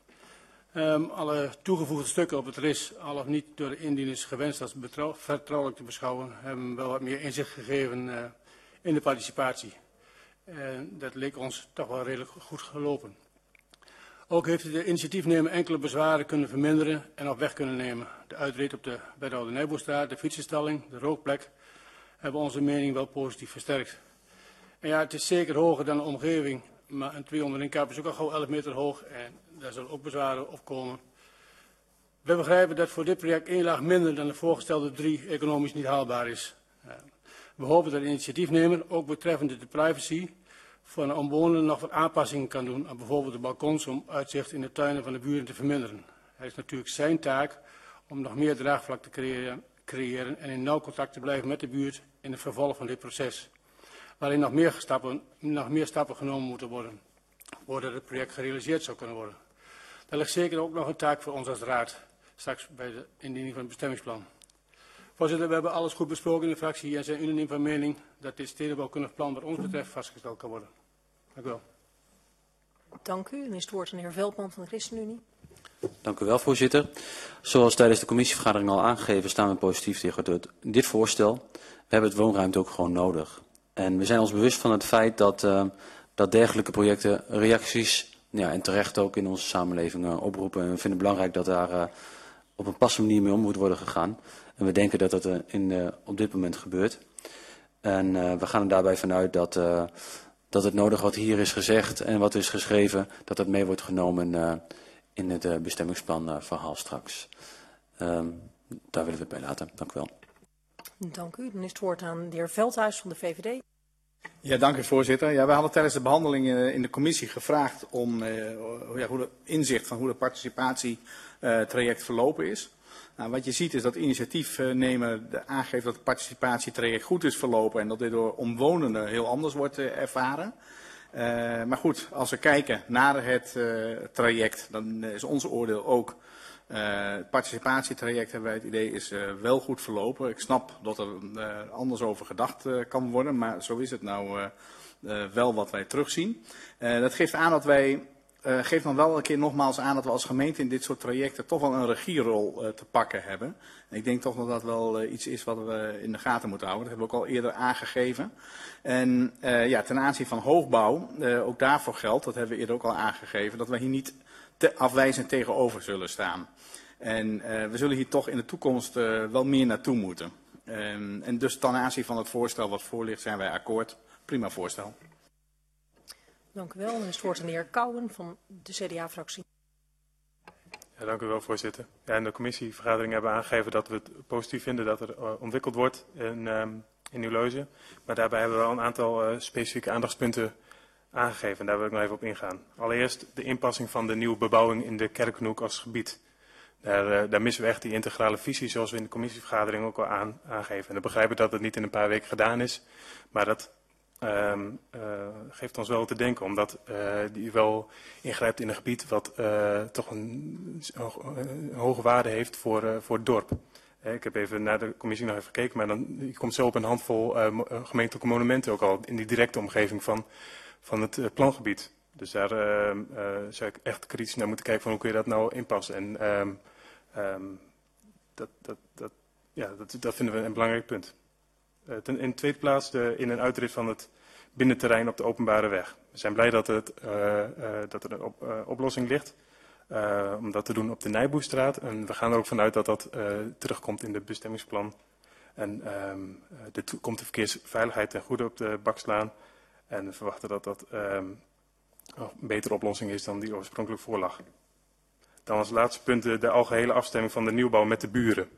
Speaker 7: Alle toegevoegde stukken op het RIS, al of niet door de indieners gewenst als vertrouwelijk te beschouwen, hebben wel wat meer inzicht gegeven in de participatie. Dat leek ons toch wel redelijk goed gelopen. Ook heeft de initiatiefnemer enkele bezwaren kunnen verminderen en op weg kunnen nemen. De uitrit op de bij de Oude Nijboerstraat, de fietsenstalling, de rookplek hebben onze mening wel positief versterkt. En ja, het is zeker hoger dan de omgeving, maar een 201 kap is ook al gauw 11 meter hoog en daar zullen ook bezwaren opkomen. We begrijpen dat voor dit project 1 laag minder dan de voorgestelde 3 economisch niet haalbaar is. We hopen dat de initiatiefnemer ook betreffende de privacy voor een omwonenden nog wat aanpassingen kan doen aan bijvoorbeeld de balkons om uitzicht in de tuinen van de buren te verminderen. Het is natuurlijk zijn taak om nog meer draagvlak te creëren en in nauw contact te blijven met de buurt in het vervolg van dit proces. Waarin nog meer stappen genomen moeten worden, voordat het project gerealiseerd zou kunnen worden. Daar ligt zeker ook nog een taak voor ons als raad, straks bij de indiening van het bestemmingsplan. Voorzitter, we hebben alles goed besproken in de fractie en zijn unaniem van mening dat dit stedenbouwkundig plan wat ons betreft vastgesteld kan worden. Dank u wel.
Speaker 1: Dank u. Dan is het woord aan de heer Veldman van de ChristenUnie.
Speaker 9: Dank u wel, voorzitter. Zoals tijdens de commissievergadering al aangegeven staan we positief tegen dit voorstel. We hebben het woonruimte ook gewoon nodig. En we zijn ons bewust van het feit dat dergelijke projecten reacties, ja, en terecht ook in onze samenleving oproepen. En we vinden het belangrijk dat daar op een passende manier mee om moet worden gegaan. En we denken dat dat op dit moment gebeurt. En we gaan er daarbij vanuit dat het nodig wat hier is gezegd en wat is geschreven, dat dat mee wordt genomen in het bestemmingsplan verhaal straks. Daar willen we het bij laten. Dank u wel.
Speaker 1: Dank u. Dan is het woord aan de heer Veldhuis van de VVD.
Speaker 6: Ja, dank u voorzitter. Ja, we hadden tijdens de behandeling in de commissie gevraagd om hoe de inzicht van hoe de participatietraject verlopen is. Nou, wat je ziet is dat de initiatiefnemer aangeeft dat het participatietraject goed is verlopen en dat dit door omwonenden heel anders wordt ervaren. Maar goed, als we kijken naar het traject, dan is ons oordeel ook het participatietraject, hebben wij het idee, is wel goed verlopen. Ik snap dat er anders over gedacht kan worden, maar zo is het nou wel wat wij terugzien. Dat geeft aan dat wij, geeft dan wel een keer nogmaals aan dat we als gemeente in dit soort trajecten toch wel een regierol te pakken hebben. En ik denk toch dat dat wel iets is wat we in de gaten moeten houden. Dat hebben we ook al eerder aangegeven. En ja, ten aanzien van hoogbouw, ook daarvoor geldt, dat hebben we eerder ook al aangegeven, dat we hier niet te afwijzend tegenover zullen staan. En we zullen hier toch in de toekomst wel meer naartoe moeten. En dus ten aanzien van het voorstel wat voor ligt zijn wij akkoord. Prima voorstel.
Speaker 1: Dank u wel. Dan is het woord aan de heer Kouwen van de CDA-fractie.
Speaker 2: Ja, dank u wel, voorzitter. Ja, in de commissievergadering hebben we aangegeven dat we het positief vinden dat er ontwikkeld wordt in Nieuw-Leuzen. Maar daarbij hebben we al een aantal specifieke aandachtspunten aangegeven. En daar wil ik nog even op ingaan. Allereerst de inpassing van de nieuwe bebouwing in de Kerkenhoek als gebied. Daar missen we echt die integrale visie zoals we in de commissievergadering ook al aangeven. En we begrijpen dat het niet in een paar weken gedaan is. Maar dat geeft ons wel te denken, omdat die wel ingrijpt in een gebied wat toch een hoge waarde heeft voor het dorp. Ik heb even naar de commissie nog even gekeken, maar je komt zo op een handvol gemeentelijke monumenten ook al in die directe omgeving van het plangebied. Dus daar zou ik echt kritisch naar moeten kijken van hoe kun je dat nou inpassen. En dat vinden we een belangrijk punt. In de tweede plaats de in- en uitrit van het binnenterrein op de openbare weg. We zijn blij dat er een oplossing ligt om dat te doen op de Nijboerstraat. En we gaan er ook vanuit dat dat terugkomt in het bestemmingsplan. En dit komt de verkeersveiligheid ten goede op de Bakslaan. En we verwachten dat dat een betere oplossing is dan die oorspronkelijk voorlag. Dan als laatste punt de algehele afstemming van de nieuwbouw met de buren.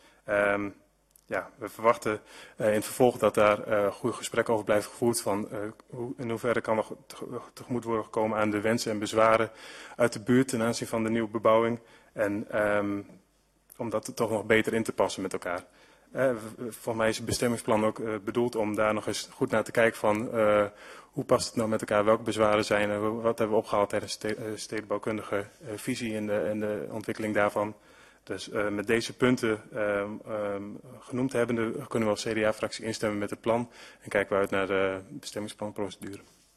Speaker 2: We verwachten in het vervolg dat daar goede gesprekken over blijven gevoerd van in hoeverre kan nog tegemoet worden gekomen aan de wensen en bezwaren uit de buurt ten aanzien van de nieuwe bebouwing. En om dat toch nog beter in te passen met elkaar. Volgens mij is het bestemmingsplan ook bedoeld om daar nog eens goed naar te kijken van hoe past het nou met elkaar, welke bezwaren zijn er, wat hebben we opgehaald tijdens de stedenbouwkundige visie en de ontwikkeling daarvan. Dus met deze punten genoemd hebbende kunnen we als CDA-fractie instemmen met het plan en kijken we uit naar de bestemmingsplanprocedure.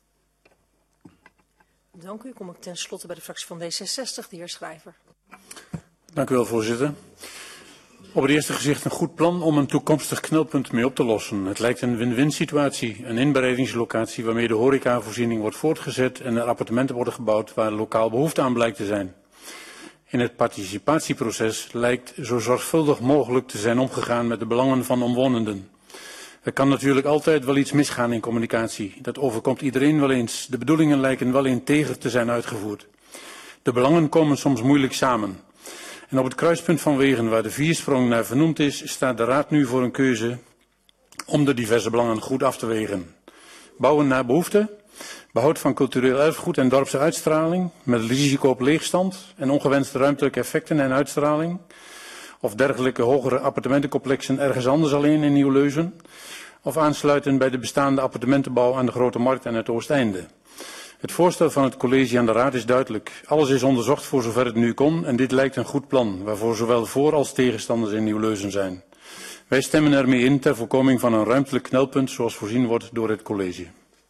Speaker 1: Dank u. Kom ik ten slotte bij de fractie van D66, de heer Schrijver.
Speaker 7: Dank u wel, voorzitter. Op het eerste gezicht een goed plan om een toekomstig knelpunt mee op te lossen. Het lijkt een win-win situatie, een inbreidingslocatie waarmee de horecavoorziening wordt voortgezet en er appartementen worden gebouwd waar lokaal behoefte aan blijkt te zijn. In het participatieproces lijkt zo zorgvuldig mogelijk te zijn omgegaan met de belangen van omwonenden. Er kan natuurlijk altijd wel iets misgaan in communicatie. Dat overkomt iedereen wel eens. De bedoelingen lijken wel integer te zijn uitgevoerd. De belangen komen soms moeilijk samen. En op het kruispunt van wegen waar de viersprong naar vernoemd is, staat de Raad nu voor een keuze om de diverse belangen goed af te wegen. Bouwen naar behoefte, behoud van cultureel erfgoed en dorpse uitstraling, met risico op leegstand en ongewenste ruimtelijke effecten en uitstraling, of dergelijke hogere appartementencomplexen ergens anders alleen in Nieuw-Leuzen, of aansluiten bij de bestaande appartementenbouw aan de Grote Markt en het Oosteinde. Het voorstel van het college aan de Raad is duidelijk. Alles is onderzocht voor zover het nu kon en dit lijkt een goed plan, waarvoor zowel voor- als tegenstanders in Nieuw-Leuzen zijn. Wij stemmen ermee in ter voorkoming van een ruimtelijk knelpunt zoals voorzien wordt door het college.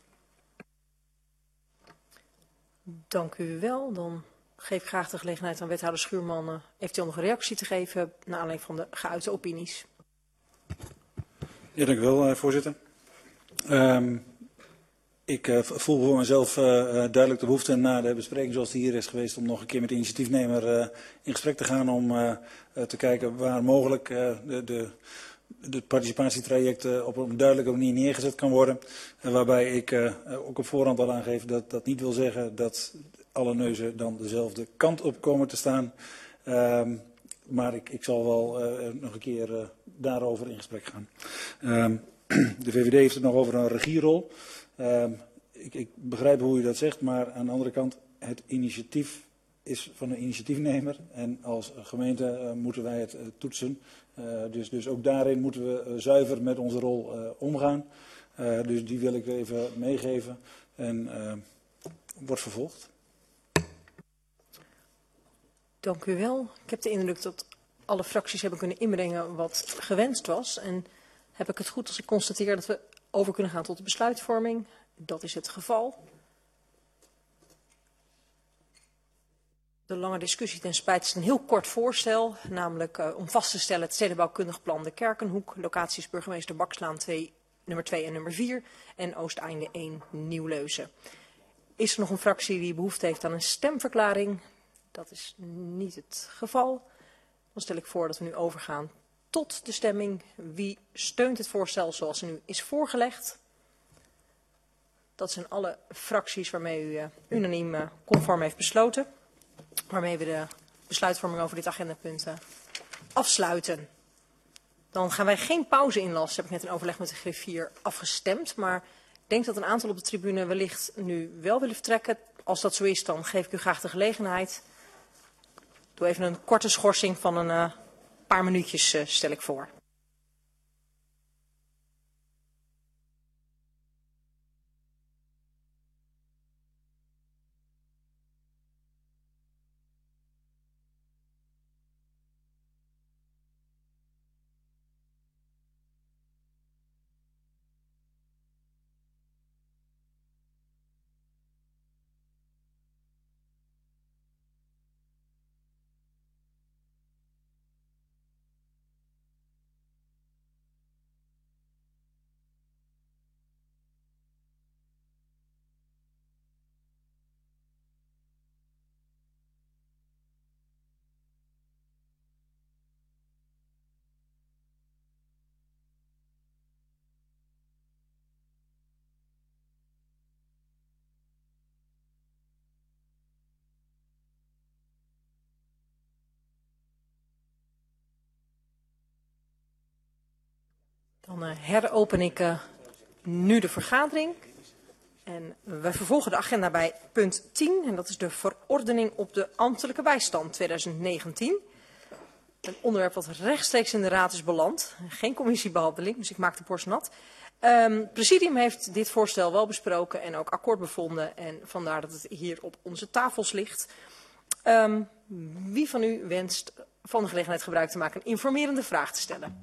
Speaker 1: Dank u wel. Dan geef ik graag de gelegenheid aan wethouder Schuurman eventueel nog een reactie te geven naar aanleiding van de geuite opinies.
Speaker 3: Ja, dank u wel, voorzitter. Ik voel voor mezelf duidelijk de behoefte na de bespreking zoals die hier is geweest om nog een keer met de initiatiefnemer in gesprek te gaan om te kijken waar mogelijk de participatietraject op een duidelijke manier neergezet kan worden. Waarbij ik ook op voorhand al aangeef dat dat niet wil zeggen dat alle neuzen dan dezelfde kant op komen te staan. Maar ik zal wel nog een keer daarover in gesprek gaan. De VVD heeft het nog over een regierol. Ik begrijp hoe u dat zegt, maar aan de andere kant, het initiatief is van een initiatiefnemer. En als gemeente moeten wij het toetsen. Dus ook daarin moeten we zuiver met onze rol omgaan. Dus die wil ik even meegeven en wordt vervolgd.
Speaker 1: Dank u wel. Ik heb de indruk dat alle fracties hebben kunnen inbrengen wat gewenst was. En heb ik het goed als ik constateer dat we over kunnen gaan tot de besluitvorming? Dat is het geval. De lange discussie ten spijt is een heel kort voorstel, namelijk om vast te stellen het stedenbouwkundig plan de Kerkenhoek, locaties burgemeester Bakslaan 2, nummer 2 en nummer 4 en Oosteinde 1 Nieuw-Leuzen. Is er nog een fractie die behoefte heeft aan een stemverklaring? Dat is niet het geval. Dan stel ik voor dat we nu overgaan tot de stemming. Wie steunt het voorstel zoals het nu is voorgelegd? Dat zijn alle fracties waarmee u unaniem conform heeft besloten. Waarmee we de besluitvorming over dit agendapunt afsluiten. Dan gaan wij geen pauze inlassen, heb ik net in overleg met de griffier afgestemd. Maar ik denk dat een aantal op de tribune wellicht nu wel willen vertrekken. Als dat zo is, dan geef ik u graag de gelegenheid. Doe even een korte schorsing van een paar minuutjes, stel ik voor. Dan heropen ik nu de vergadering. En wij vervolgen de agenda bij punt 10. En dat is de verordening op de ambtelijke bijstand 2019. Een onderwerp wat rechtstreeks in de raad is beland. Geen commissiebehandeling, dus ik maak de borst nat. Het presidium heeft dit voorstel wel besproken en ook akkoord bevonden. En vandaar dat het hier op onze tafels ligt. Wie van u wenst van de gelegenheid gebruik te maken een informerende vraag te stellen?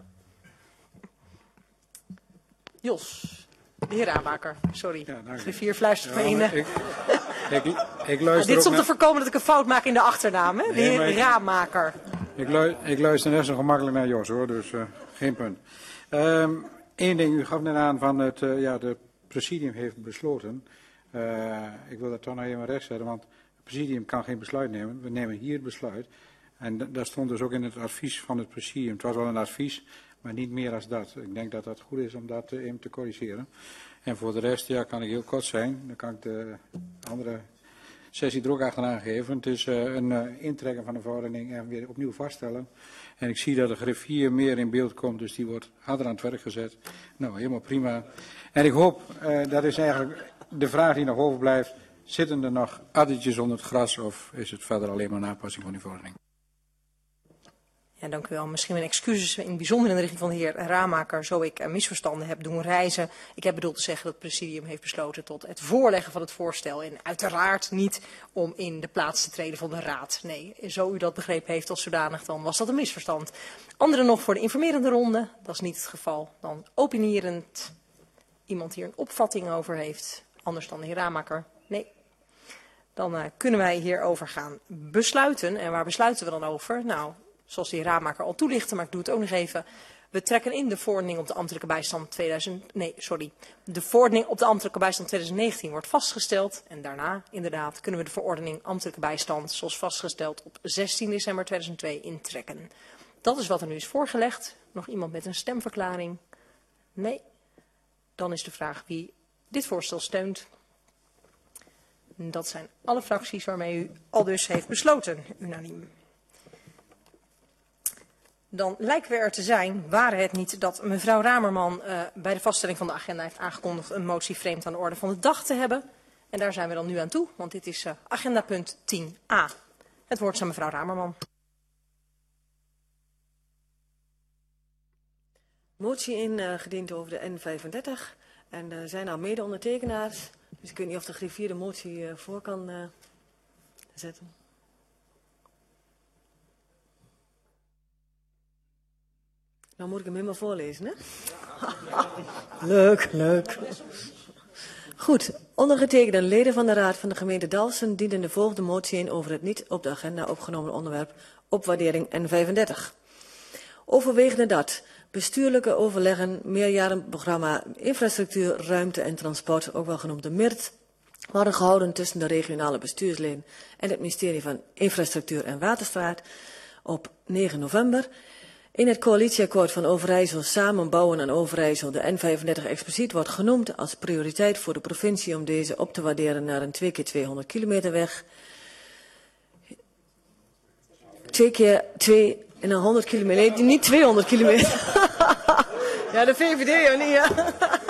Speaker 1: Jos, de heer Raamaker, sorry. Ja, griffier fluistert me in.
Speaker 3: Ik luister
Speaker 1: dit is om
Speaker 3: naar...
Speaker 1: te voorkomen dat ik een fout maak in de achternaam, hè? De heer Raamaker.
Speaker 3: Ik luister net zo gemakkelijk naar Jos, hoor, dus geen punt. Eén ding, u gaf net aan van het presidium heeft besloten. Ik wil dat toch nog even rechtzetten, want het presidium kan geen besluit nemen. We nemen hier het besluit. En dat stond dus ook in het advies van het presidium. Het was wel een advies, maar niet meer dan dat. Ik denk dat het goed is om dat even te corrigeren. En voor de rest, ja, kan ik heel kort zijn. Dan kan ik de andere sessie er ook achteraan geven. Het is een intrekken van de verordening en weer opnieuw vaststellen. En ik zie dat de griffier meer in beeld komt, dus die wordt harder aan het werk gezet. Nou, helemaal prima. En ik hoop, dat is eigenlijk de vraag die nog overblijft. Zitten er nog addertjes onder het gras of is het verder alleen maar een aanpassing van die verordening?
Speaker 1: Ja, dank u wel. Misschien mijn excuses in het bijzonder in de richting van de heer Raamaker, zo ik misverstanden heb doen reizen. Ik heb bedoeld te zeggen dat het presidium heeft besloten tot het voorleggen van het voorstel. En uiteraard niet om in de plaats te treden van de raad. Nee, zo u dat begrepen heeft als zodanig, dan was dat een misverstand. Anderen nog voor de informerende ronde, dat is niet het geval. Dan opinierend, iemand hier een opvatting over heeft, anders dan de heer Raamaker. Nee. Dan kunnen wij hierover gaan besluiten. En waar besluiten we dan over? Nou, zoals de heer Raamaker al toelichtte, maar ik doe het ook nog even. We trekken in de verordening op de ambtelijke bijstand De verordening op de ambtelijke bijstand 2019 wordt vastgesteld. En daarna, inderdaad, kunnen we de verordening ambtelijke bijstand, zoals vastgesteld op 16 december 2002, intrekken. Dat is wat er nu is voorgelegd. Nog iemand met een stemverklaring? Nee. Dan is de vraag wie dit voorstel steunt. Dat zijn alle fracties waarmee u al dus heeft besloten, unaniem. Dan lijken we er te zijn, waren het niet dat mevrouw Ramerman bij de vaststelling van de agenda heeft aangekondigd een motie vreemd aan de orde van de dag te hebben. En daar zijn we dan nu aan toe, want dit is agenda punt 10a. Het woord is aan mevrouw Ramerman.
Speaker 4: Motie ingediend over de N35 en er zijn al mede-ondertekenaars. Dus ik weet niet of de griffier de motie voor kan zetten. Nou moet ik hem helemaal voorlezen, hè? Leuk. Goed, ondergetekende leden van de Raad van de gemeente Dalfsen dienen de volgende motie in over het niet op de agenda opgenomen onderwerp opwaardering N35. Overwegende dat bestuurlijke overleggen, meerjarenprogramma infrastructuur, ruimte en transport, ook wel genoemd de MIRT, worden gehouden tussen de regionale bestuursleden en het ministerie van Infrastructuur en Waterstaat op 9 november. In het coalitieakkoord van Overijssel Samen bouwen aan Overijssel de N35 expliciet wordt genoemd als prioriteit voor de provincie om deze op te waarderen naar een 2 keer 200 kilometer weg. 2 keer 2 en een 100 kilometer, niet 200 kilometer. Ja, de VVD ook niet, ja.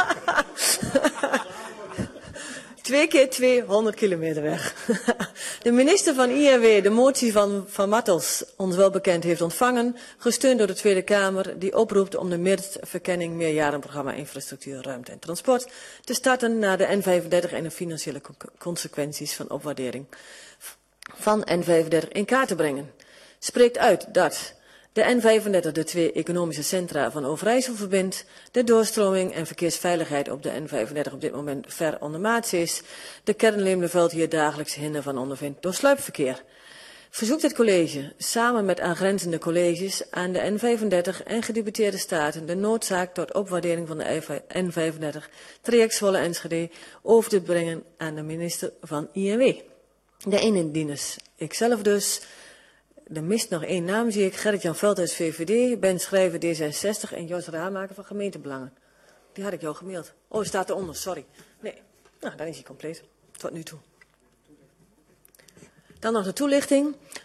Speaker 4: 2 keer 200 kilometer weg. De minister van INW, de motie van Mattels, ons wel bekend, heeft ontvangen, gesteund door de Tweede Kamer, die oproept om de MIRT-verkenning meerjarenprogramma infrastructuur, ruimte en transport te starten naar de N35 en de financiële consequenties van opwaardering van N35 in kaart te brengen. Spreekt uit dat de N35 de 2 economische centra van Overijssel verbindt, de doorstroming en verkeersveiligheid op de N35 op dit moment ver ondermaats is, de Kernleemderveld hier dagelijks hinder van ondervindt door sluipverkeer. Verzoekt het college, samen met aangrenzende colleges, aan de N35 en gedeputeerde staten de noodzaak tot opwaardering van de N35 traject Zwolle-Enschede over te brengen aan de minister van INW. De indieners, ikzelf dus. Er mist nog 1 naam, zie ik. Gerrit-Jan Veldhuis, VVD, Ben Schrijver, D66 en Jos Raamaker van Gemeentebelangen. Die had ik jou gemaild. Oh, staat eronder, sorry. Nee, nou, dan is hij compleet. Tot nu toe. Dan nog de toelichting.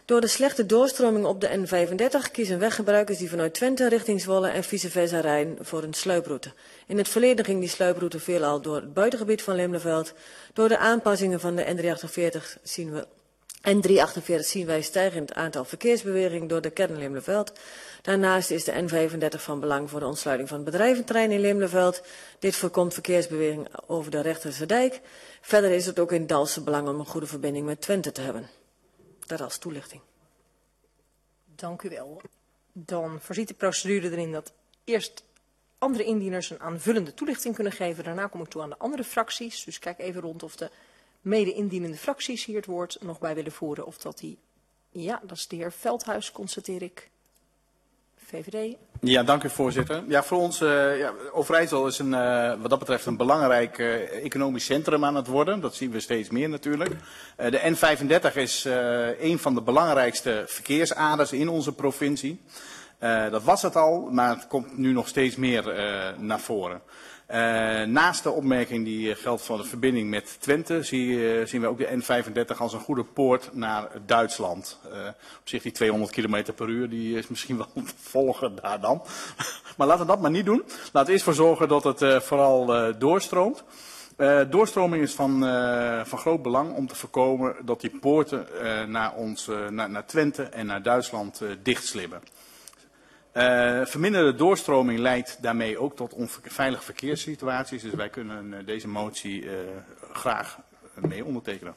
Speaker 4: Door de slechte doorstroming op de N35 kiezen weggebruikers die vanuit Twente richting Zwolle en vice versa rijden voor een sluiproute. In het verleden ging die sluiproute veelal door het buitengebied van Leemleveld. Door de aanpassingen van de N348 zien wij stijgend aantal verkeersbewegingen door de kern Leemleveld. Daarnaast is de N35 van belang voor de ontsluiting van het bedrijventerrein in Leemleveld. Dit voorkomt verkeersbeweging over de Rechterse dijk. Verder is het ook in Dalfsen belang om een goede verbinding met Twente te hebben. Dat als toelichting.
Speaker 1: Dank u wel. Dan voorziet de procedure erin dat eerst andere indieners een aanvullende toelichting kunnen geven. Daarna kom ik toe aan de andere fracties. Dus kijk even rond of de mede-indienende fracties hier het woord nog bij willen voeren. Of dat die... Ja, dat is de heer Veldhuis, constateer ik. VVD.
Speaker 6: Ja, dank u voorzitter. Ja, voor ons, Overijssel is wat dat betreft een belangrijk economisch centrum aan het worden. Dat zien we steeds meer natuurlijk. De N35 is een van de belangrijkste verkeersaders in onze provincie. Dat was het al, maar het komt nu nog steeds meer naar voren. Naast de opmerking die geldt voor de verbinding met Twente zien we ook de N35 als een goede poort naar Duitsland. Op zich die 200 km per uur, die is misschien wel te volgen daar dan. Maar laten we dat maar niet doen. Laten we eerst voor zorgen dat het vooral doorstroomt. Doorstroming is van groot belang om te voorkomen dat die poorten naar Twente en naar Duitsland dichtslippen. Verminderde doorstroming leidt daarmee ook tot onveilige verkeerssituaties. Dus wij kunnen deze motie graag mee ondertekenen.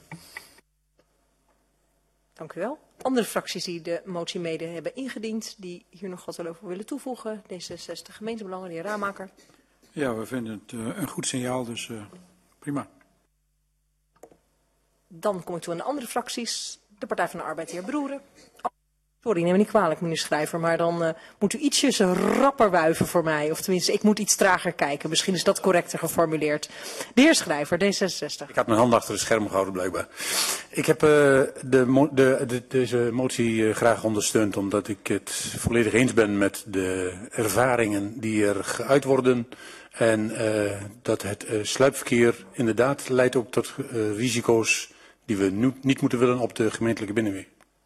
Speaker 1: Dank u wel. Andere fracties die de motie mede hebben ingediend, die hier nog wat over willen toevoegen. D66 Gemeentebelangen, de heer Raamaker.
Speaker 3: Ja, we vinden het een goed signaal, dus prima.
Speaker 1: Dan kom ik toe aan de andere fracties. De Partij van de Arbeid, de heer Broeren. Sorry, neem me niet kwalijk, meneer Schrijver, maar dan moet u ietsjes rapper wuiven voor mij. Of tenminste, ik moet iets trager kijken. Misschien is dat correcter geformuleerd. De heer Schrijver, D66.
Speaker 7: Ik had mijn hand achter het scherm gehouden, blijkbaar. Ik heb deze motie graag ondersteund, omdat ik het volledig eens ben met de ervaringen die er geuit worden. En dat het sluipverkeer inderdaad leidt ook tot risico's die we nu niet moeten willen op de gemeentelijke binnenweg.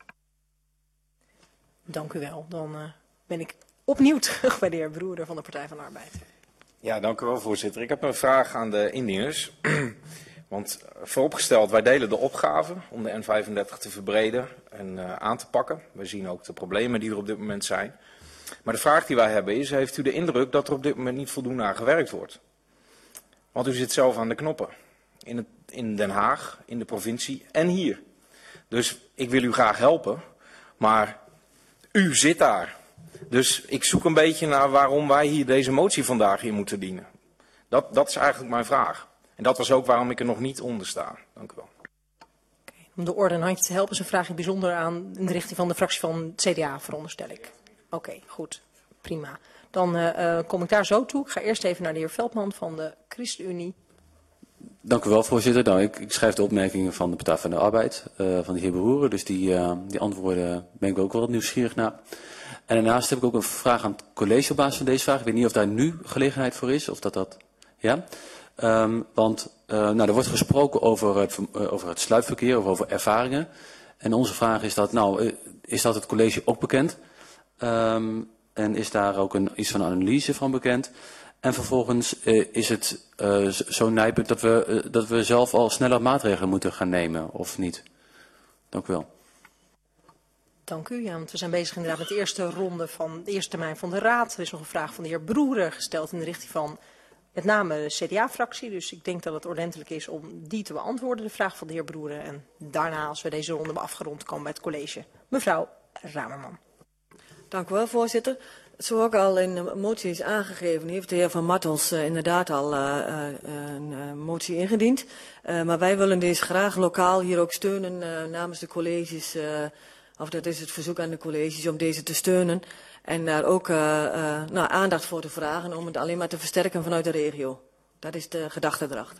Speaker 1: Dank u wel. Dan ben ik opnieuw terug bij de heer Broeder van de Partij van de Arbeid.
Speaker 10: Ja, dank u wel, voorzitter. Ik heb een vraag aan de indieners. Want vooropgesteld, wij delen de opgave om de N35 te verbreden en aan te pakken. We zien ook de problemen die er op dit moment zijn. Maar de vraag die wij hebben is, heeft u de indruk dat er op dit moment niet voldoende aan gewerkt wordt? Want u zit zelf aan de knoppen. In Den Haag, in de provincie en hier. Dus ik wil u graag helpen, maar u zit daar. Dus ik zoek een beetje naar waarom wij hier deze motie vandaag hier moeten dienen. Dat is eigenlijk mijn vraag. En dat was ook waarom ik er nog niet onder sta. Dank u wel.
Speaker 1: Om de orde een handje te helpen is een vraag bijzonder aan in de richting van de fractie van het CDA, veronderstel ik. Oké, goed. Prima. Dan kom ik daar zo toe. Ik ga eerst even naar de heer Veldman van de ChristenUnie.
Speaker 9: Dank u wel, voorzitter. Nou, ik schrijf de opmerkingen van de Partij van de Arbeid, van de heer Broeren. Dus die antwoorden ben ik ook wel nieuwsgierig naar. En daarnaast heb ik ook een vraag aan het college op basis van deze vraag. Ik weet niet of daar nu gelegenheid voor is, of dat ja. Want er wordt gesproken over het sluipverkeer, of over ervaringen. En onze vraag is dat, is dat het college ook bekend? En is daar ook iets van analyse van bekend? En vervolgens is het zo nijpend dat we zelf al sneller maatregelen moeten gaan nemen, of niet? Dank u wel.
Speaker 1: Dank u. Ja, want we zijn bezig inderdaad met de eerste ronde van de eerste termijn van de Raad. Er is nog een vraag van de heer Broeren gesteld in de richting van met name de CDA-fractie. Dus ik denk dat het ordentelijk is om die te beantwoorden, de vraag van de heer Broeren. En daarna, als we deze ronde hebben afgerond, komen bij het college. Mevrouw Ramerman.
Speaker 4: Dank u wel, voorzitter. Zo ook al in de motie is aangegeven, heeft de heer Van Mattels inderdaad al een motie ingediend. Maar wij willen deze graag lokaal hier ook steunen namens de colleges. Of dat is het verzoek aan de colleges om deze te steunen. En daar ook aandacht voor te vragen om het alleen maar te versterken vanuit de regio. Dat is de gedachte erachter.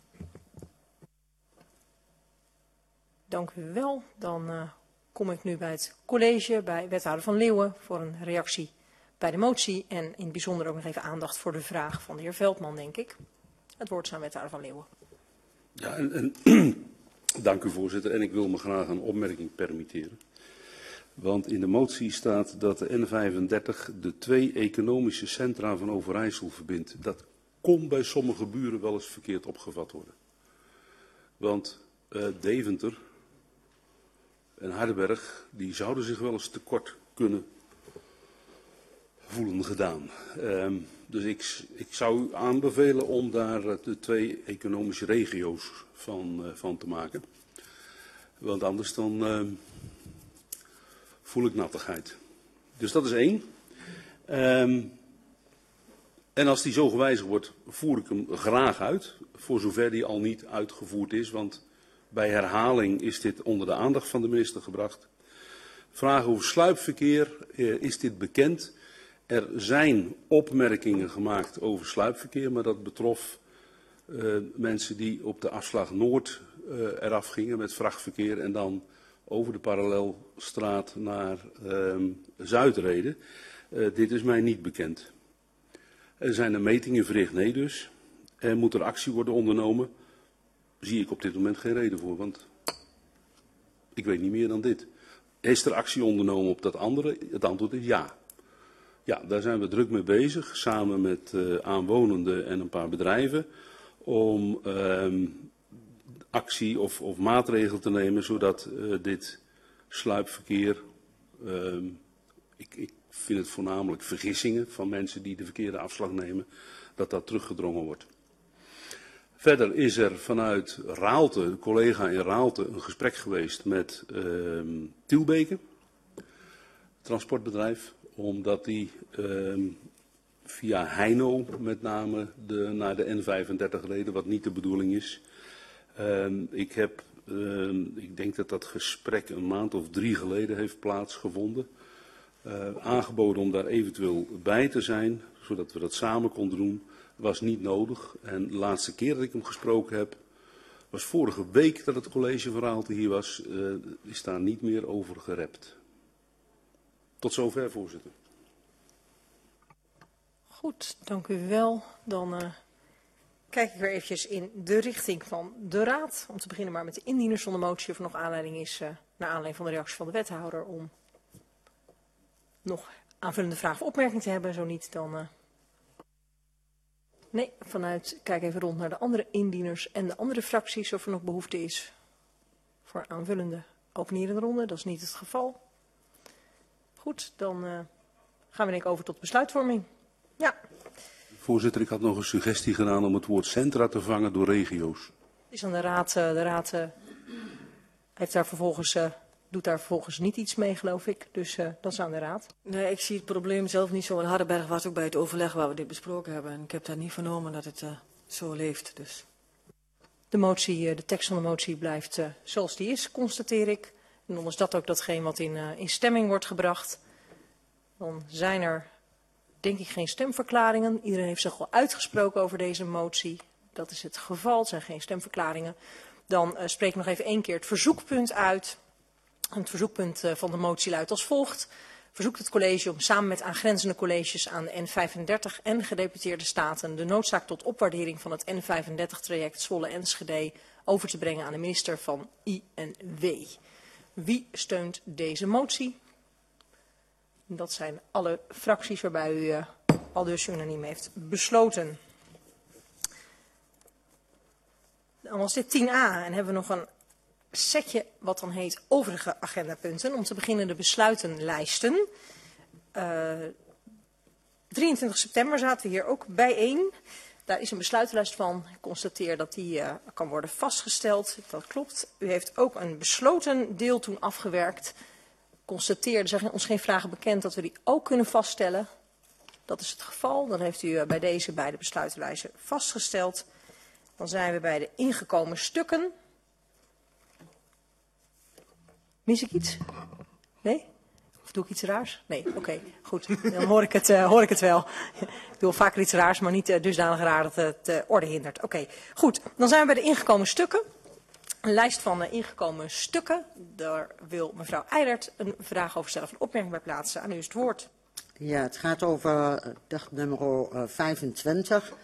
Speaker 1: Dank u wel. Dan kom ik nu bij het college, bij wethouder Van Leeuwen voor een reactie bij de motie. En in het bijzonder ook nog even aandacht voor de vraag van de heer Veldman, denk ik. Het woord is aan wethouder Van Leeuwen.
Speaker 13: Ja, dank u voorzitter. En ik wil me graag een opmerking permitteren. Want in de motie staat dat de N35 de 2 economische centra van Overijssel verbindt. Dat kon bij sommige buren wel eens verkeerd opgevat worden. Want Deventer en Hardenberg, die zouden zich wel eens tekort kunnen voelen gedaan. Dus ik zou u aanbevelen om daar de 2 economische regio's van te maken. Want anders dan voel ik nattigheid. Dus dat is 1. En als die zo gewijzigd wordt, voer ik hem graag uit. Voor zover die al niet uitgevoerd is. Want bij herhaling is dit onder de aandacht van de minister gebracht. Vragen over sluipverkeer, is dit bekend? Er zijn opmerkingen gemaakt over sluipverkeer, maar dat betrof mensen die op de afslag Noord eraf gingen met vrachtverkeer en dan over de parallelstraat naar Zuid reden. Dit is mij niet bekend. Er zijn er metingen verricht, nee dus. En moet er actie worden ondernomen? Zie ik op dit moment geen reden voor, want ik weet niet meer dan dit. Is er actie ondernomen op dat andere? Het antwoord is ja. Ja, daar zijn we druk mee bezig, samen met aanwonenden en een paar bedrijven, om actie of maatregelen te nemen, zodat dit sluipverkeer, ik vind het voornamelijk vergissingen van mensen die de verkeerde afslag nemen, dat teruggedrongen wordt. Verder is er vanuit Raalte, de collega in Raalte, een gesprek geweest met Tielbeke, transportbedrijf, omdat die via Heino met name naar de N35 reden, wat niet de bedoeling is. Ik denk dat dat gesprek een maand of 3 geleden heeft plaatsgevonden. Aangeboden om daar eventueel bij te zijn, zodat we dat samen konden doen, was niet nodig. En de laatste keer dat ik hem gesproken heb, was vorige week dat het college van Raalte hier was, is daar niet meer over gerept. Tot zover, voorzitter.
Speaker 1: Goed, dank u wel. Dan kijk ik weer eventjes in de richting van de Raad. Om te beginnen maar met de indieners van de motie of er nog aanleiding is, naar aanleiding van de reactie van de wethouder, om nog aanvullende vragen of opmerkingen te hebben. Zo niet, dan nee, kijk even rond naar de andere indieners en de andere fracties of er nog behoefte is voor aanvullende openierende ronde. Dat is niet het geval. Goed, dan gaan we denk ik over tot besluitvorming. Ja.
Speaker 13: Voorzitter, ik had nog een suggestie gedaan om het woord centra te vangen door regio's.
Speaker 1: Is aan de Raad heeft daar doet daar vervolgens niet iets mee, geloof ik. Dus dat is aan de Raad.
Speaker 4: Nee, ik zie het probleem zelf niet zo. En Hardenberg was ook bij het overleg waar we dit besproken hebben. En ik heb daar niet vernomen dat het zo leeft. Dus.
Speaker 1: De tekst van de motie blijft zoals die is, constateer ik. En dan is dat ook datgene wat in stemming wordt gebracht. Dan zijn er, denk ik, geen stemverklaringen. Iedereen heeft zich al uitgesproken over deze motie. Dat is het geval, het zijn geen stemverklaringen. Dan spreek ik nog even 1 keer het verzoekpunt uit. En het verzoekpunt van de motie luidt als volgt. Verzoekt het college om samen met aangrenzende colleges aan de N35 en gedeputeerde staten de noodzaak tot opwaardering van het N35-traject Zwolle-Enschede over te brengen aan de minister van INW. Wie steunt deze motie? Dat zijn alle fracties waarbij u al dus unaniem heeft besloten. Dan was dit 10a en hebben we nog een setje wat dan heet overige agendapunten. Om te beginnen de besluitenlijsten. 23 september zaten we hier ook bijeen. Daar is een besluitenlijst van. Ik constateer dat die kan worden vastgesteld. Dat klopt. U heeft ook een besloten deel toen afgewerkt. Constateer, er zijn ons geen vragen bekend dat we die ook kunnen vaststellen. Dat is het geval. Dan heeft u bij deze beide besluitenlijsten vastgesteld. Dan zijn we bij de ingekomen stukken. Mis ik iets? Nee? Of doe ik iets raars? Nee, oké, goed. Dan hoor ik het wel. Ik doe vaker iets raars, maar niet dusdanig raar dat het de orde hindert. Oké, goed. Dan zijn we bij de ingekomen stukken. Een lijst van ingekomen stukken. Daar wil mevrouw Eilert een vraag over stellen of een opmerking bij plaatsen. Aan u is het woord.
Speaker 14: Ja, het gaat over dag nummer 25.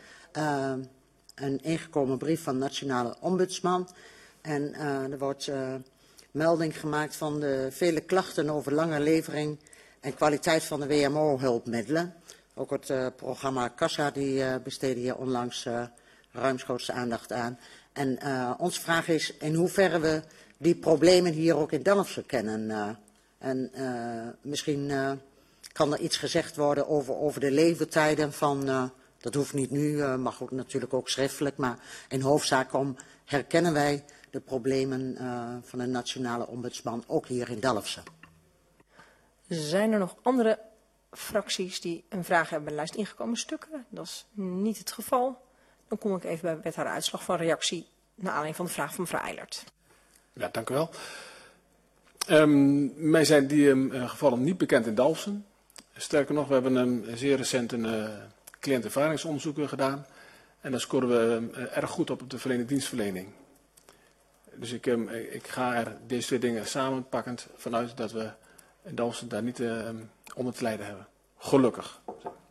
Speaker 14: Een ingekomen brief van Nationale Ombudsman. En er wordt melding gemaakt van de vele klachten over lange levering en kwaliteit van de WMO-hulpmiddelen. Ook het programma Kassa die besteedde hier onlangs ruimschoots aandacht aan. En onze vraag is in hoeverre we die problemen hier ook in Dalfsen kennen. Misschien kan er iets gezegd worden over de leeftijden van, dat hoeft niet nu, mag ook natuurlijk ook schriftelijk, maar in hoofdzaak herkennen wij de problemen van de nationale ombudsman ook hier in Dalfsen.
Speaker 1: Zijn er nog andere fracties die een vraag hebben bij de lijst ingekomen stukken? Dat is niet het geval. Dan kom ik even bij wethouder Uitslag van reactie naar aanleiding van de vraag van mevrouw Eilert.
Speaker 8: Ja, dank u wel. Mij zijn die gevallen niet bekend in Dalfsen. Sterker nog, we hebben zeer recent een cliëntenervaringsonderzoek gedaan. En daar scoren we erg goed op de verleende dienstverlening. Dus ik ga er deze twee dingen samenpakkend vanuit dat we in Dalfsen daar niet onder te lijden hebben. Gelukkig.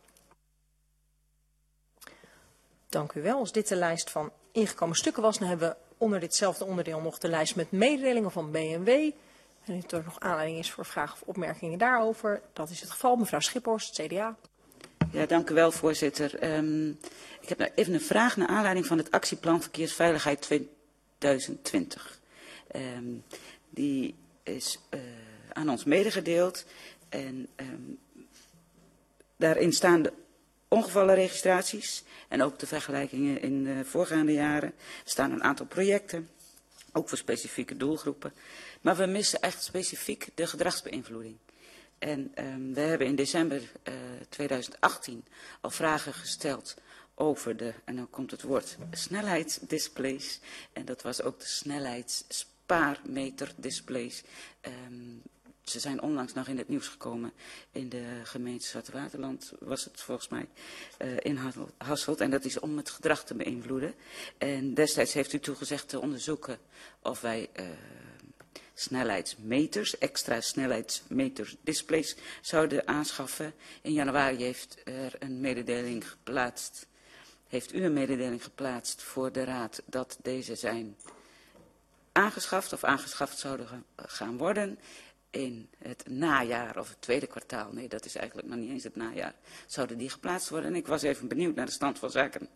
Speaker 1: Dank u wel. Als dit de lijst van ingekomen stukken was, dan hebben we onder ditzelfde onderdeel nog de lijst met mededelingen van B&W. En als er nog aanleiding is voor vragen of opmerkingen daarover, dat is het geval. Mevrouw Schiphorst, CDA.
Speaker 15: Ja, dank u wel, voorzitter. Ik heb even een vraag naar aanleiding van het actieplan Verkeersveiligheid 2020. Die is aan ons medegedeeld en daarin staan de ongevallenregistraties en ook de vergelijkingen in de voorgaande jaren. Er staan een aantal projecten, ook voor specifieke doelgroepen. Maar we missen echt specifiek de gedragsbeïnvloeding. En we hebben in december 2018 al vragen gesteld over de, en dan komt het woord, snelheidsdisplays. En dat was ook de snelheidsspaarmeterdisplays. Ze zijn onlangs nog in het nieuws gekomen in de gemeente Zoeterwoude was het volgens mij in Hasselt. En dat is om het gedrag te beïnvloeden. En destijds heeft u toegezegd te onderzoeken of wij snelheidsmeters, extra snelheidsmeters displays zouden aanschaffen. In januari heeft er een mededeling geplaatst. Heeft u een mededeling geplaatst voor de raad dat deze zijn aangeschaft of aangeschaft zouden gaan worden in het najaar of het tweede kwartaal. Nee, dat is eigenlijk nog niet eens het najaar. Zouden die geplaatst worden? En ik was even benieuwd naar de stand van zaken.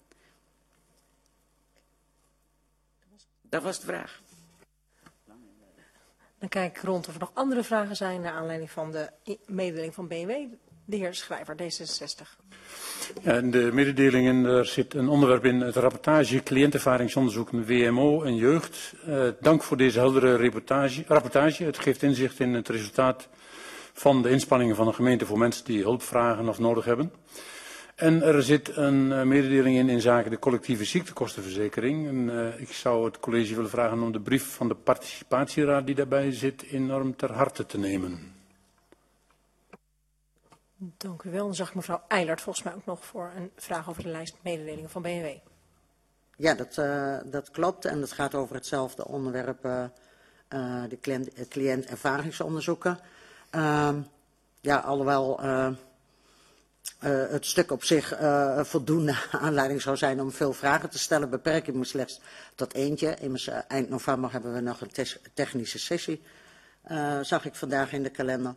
Speaker 15: Dat was de vraag.
Speaker 1: Dan kijk ik rond of er nog andere vragen zijn naar aanleiding van de mededeling van BMW. De heer Schrijver, D66.
Speaker 7: Ja, in de mededelingen er zit een onderwerp in, het rapportage cliëntervaringsonderzoek WMO en jeugd. Dank voor deze heldere rapportage. Het geeft inzicht in het resultaat van de inspanningen van de gemeente voor mensen die hulp vragen of nodig hebben. En er zit een mededeling in zaken de collectieve ziektekostenverzekering. En, ik zou het college willen vragen om de brief van de participatieraad die daarbij zit enorm ter harte te nemen.
Speaker 1: Dank u wel. Dan zag ik mevrouw Eilert volgens mij ook nog voor een vraag over de lijst mededelingen van BMW.
Speaker 14: Ja, dat klopt. En dat gaat over hetzelfde onderwerp, de cliëntervaringsonderzoeken. Ja, alhoewel het stuk op zich voldoende aanleiding zou zijn om veel vragen te stellen, beperk ik me slechts tot eentje. Immers eind november hebben we nog een technische sessie, zag ik vandaag in de kalender.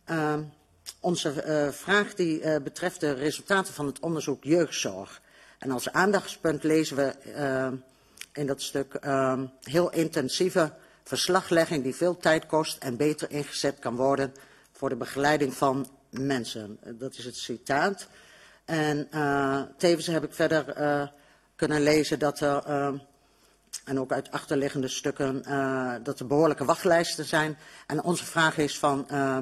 Speaker 14: Onze vraag die betreft de resultaten van het onderzoek jeugdzorg. En als aandachtspunt lezen we in dat stuk heel intensieve verslaglegging die veel tijd kost en beter ingezet kan worden voor de begeleiding van mensen. Dat is het citaat. En tevens heb ik verder kunnen lezen dat er, en ook uit achterliggende stukken, dat er behoorlijke wachtlijsten zijn. En onze vraag is van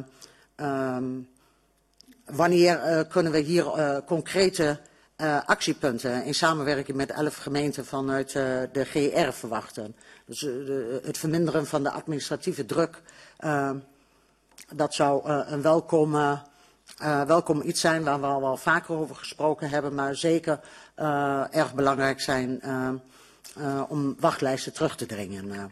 Speaker 14: wanneer kunnen we hier concrete actiepunten in samenwerking met 11 gemeenten vanuit de GR verwachten. Dus het verminderen van de administratieve druk, dat zou een welkom iets zijn waar we al wel vaker over gesproken hebben, maar zeker erg belangrijk zijn om wachtlijsten terug te dringen.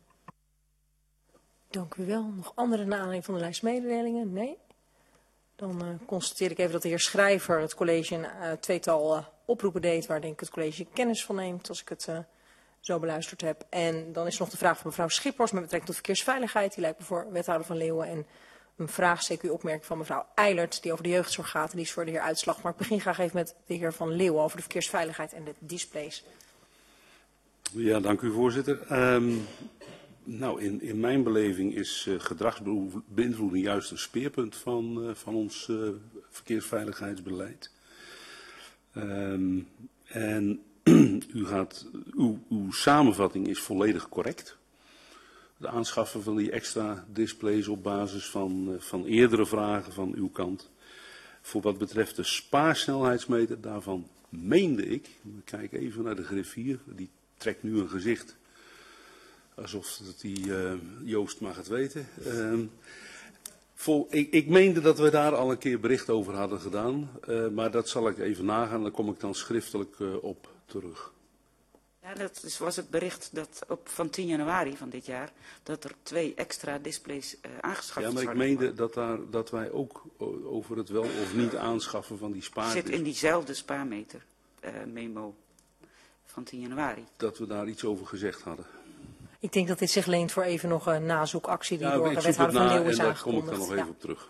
Speaker 1: Dank u wel. Nog andere naar aanleiding van de lijst mededelingen? Nee? Dan constateer ik even dat de heer Schrijver het college een tweetal oproepen deed waar denk ik het college kennis van neemt als ik het zo beluisterd heb. En dan is er nog de vraag van mevrouw Schippers met betrekking tot verkeersveiligheid. Die lijkt me voor wethouder Van Leeuwen. En een vraag, CQ-opmerking van mevrouw Eilert, die over de jeugdzorg gaat. En die is voor de heer Uitslag. Maar ik begin graag even met de heer Van Leeuwen over de verkeersveiligheid en de displays.
Speaker 13: Ja, dank u voorzitter. Nou, in mijn beleving is gedragsbeïnvloeding juist een speerpunt van ons verkeersveiligheidsbeleid. En uw samenvatting is volledig correct. De aanschaffen van die extra displays op basis van eerdere vragen van uw kant. Voor wat betreft de spaarsnelheidsmeter, daarvan meende ik, we kijken even naar de griffier, die trekt nu een gezicht alsof Joost mag het weten. Ik meende dat we daar al een keer bericht over hadden gedaan, maar dat zal ik even nagaan, daar kom ik dan schriftelijk op terug.
Speaker 15: Ja, dat was het bericht van 10 januari van dit jaar, dat er 2 extra displays aangeschaft worden.
Speaker 13: Ja, maar ik meende dat wij ook over het wel of niet aanschaffen van die spaardisplays.
Speaker 15: Zit in diezelfde spaarmeter memo van 10 januari.
Speaker 13: Dat we daar iets over gezegd hadden.
Speaker 1: Ik denk dat dit zich leent voor even nog een nazoekactie die door
Speaker 13: ik
Speaker 1: wethouder Van Leeuwen is
Speaker 13: en daar
Speaker 1: aangekondigd.
Speaker 13: kom ik dan nog even op terug.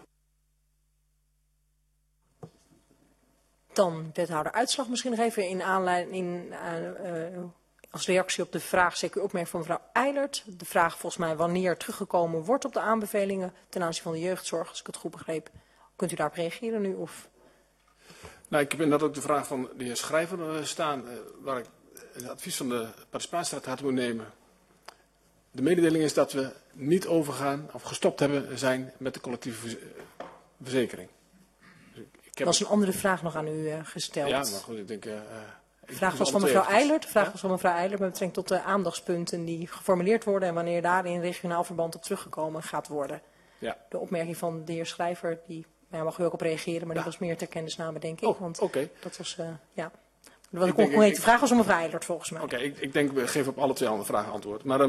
Speaker 1: Dan wethouder Uitslag misschien nog even in aanleiding als reactie op de vraag, zeker opmerking van mevrouw Eilert. De vraag volgens mij wanneer teruggekomen wordt op de aanbevelingen ten aanzien van de jeugdzorg, als ik het goed begreep. Kunt u daarop reageren nu? Of?
Speaker 8: Nou, ik heb inderdaad ook de vraag van de heer Schrijver staan, waar ik het advies van de Participatieraad had moeten nemen. De mededeling is dat we niet overgaan of gestopt zijn met de collectieve verzekering. Dus
Speaker 1: er was een andere vraag nog aan u gesteld.
Speaker 8: Ja, maar goed, ik denk...
Speaker 1: De vraag was van mevrouw Eilert. De vraag was van mevrouw Eilert met betrekking tot de aandachtspunten die geformuleerd worden en wanneer daar in regionaal verband op teruggekomen gaat worden.
Speaker 8: Ja.
Speaker 1: De opmerking van de heer Schrijver, die mag u ook op reageren, maar die was meer ter kennisname, denk ik.
Speaker 8: Oké.
Speaker 1: Dat was, De concrete vraag was van mevrouw Eilert, volgens mij.
Speaker 8: Oké, ik denk, we geven op alle 2 andere vragen antwoord. Maar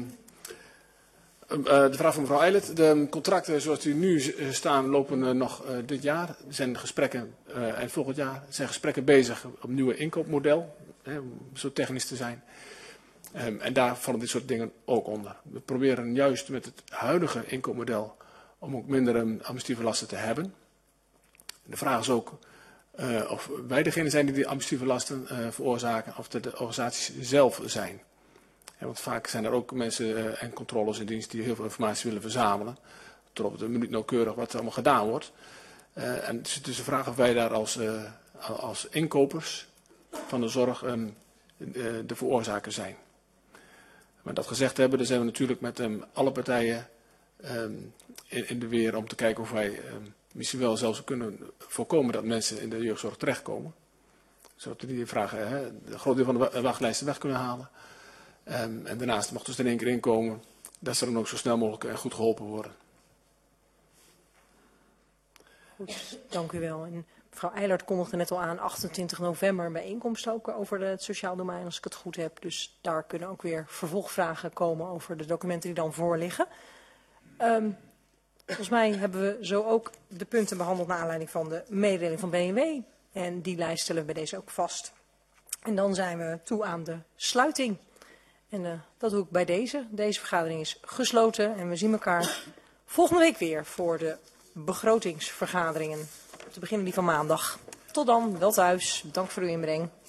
Speaker 8: de vraag van mevrouw Eilert. De contracten zoals die nu staan lopen nog dit jaar. Er zijn gesprekken en volgend jaar zijn gesprekken bezig op een nieuwe inkoopmodel. Om zo technisch te zijn. En daar vallen dit soort dingen ook onder. We proberen juist met het huidige inkoopmodel om ook minder administratieve lasten te hebben. De vraag is ook of wij degene zijn die administratieve lasten veroorzaken of de organisaties zelf zijn. Want vaak zijn er ook mensen en controles in dienst die heel veel informatie willen verzamelen. Tot op de minuut nauwkeurig wat er allemaal gedaan wordt. En het is dus de vraag of wij daar als inkopers van de zorg de veroorzaker zijn. Maar dat gezegd hebben, dan zijn we natuurlijk met alle partijen in de weer om te kijken of wij misschien wel zelfs kunnen voorkomen dat mensen in de jeugdzorg terechtkomen. Zodat we die vragen, een groot deel van de wachtlijsten weg kunnen halen. En daarnaast mochten ze er in één keer inkomen, dat ze dan ook zo snel mogelijk en goed geholpen worden.
Speaker 1: Goed, dank u wel. En mevrouw Eilert kondigde net al aan 28 november een bijeenkomst ook over het sociaal domein, als ik het goed heb. Dus daar kunnen ook weer vervolgvragen komen over de documenten die dan voorliggen. Volgens mij hebben we zo ook de punten behandeld naar aanleiding van de mededeling van BNW. En die lijst stellen we bij deze ook vast. En dan zijn we toe aan de sluiting. En dat doe ik bij deze. Deze vergadering is gesloten en we zien elkaar volgende week weer voor de begrotingsvergaderingen. Te beginnen die van maandag. Tot dan, wel thuis. Dank voor uw inbreng.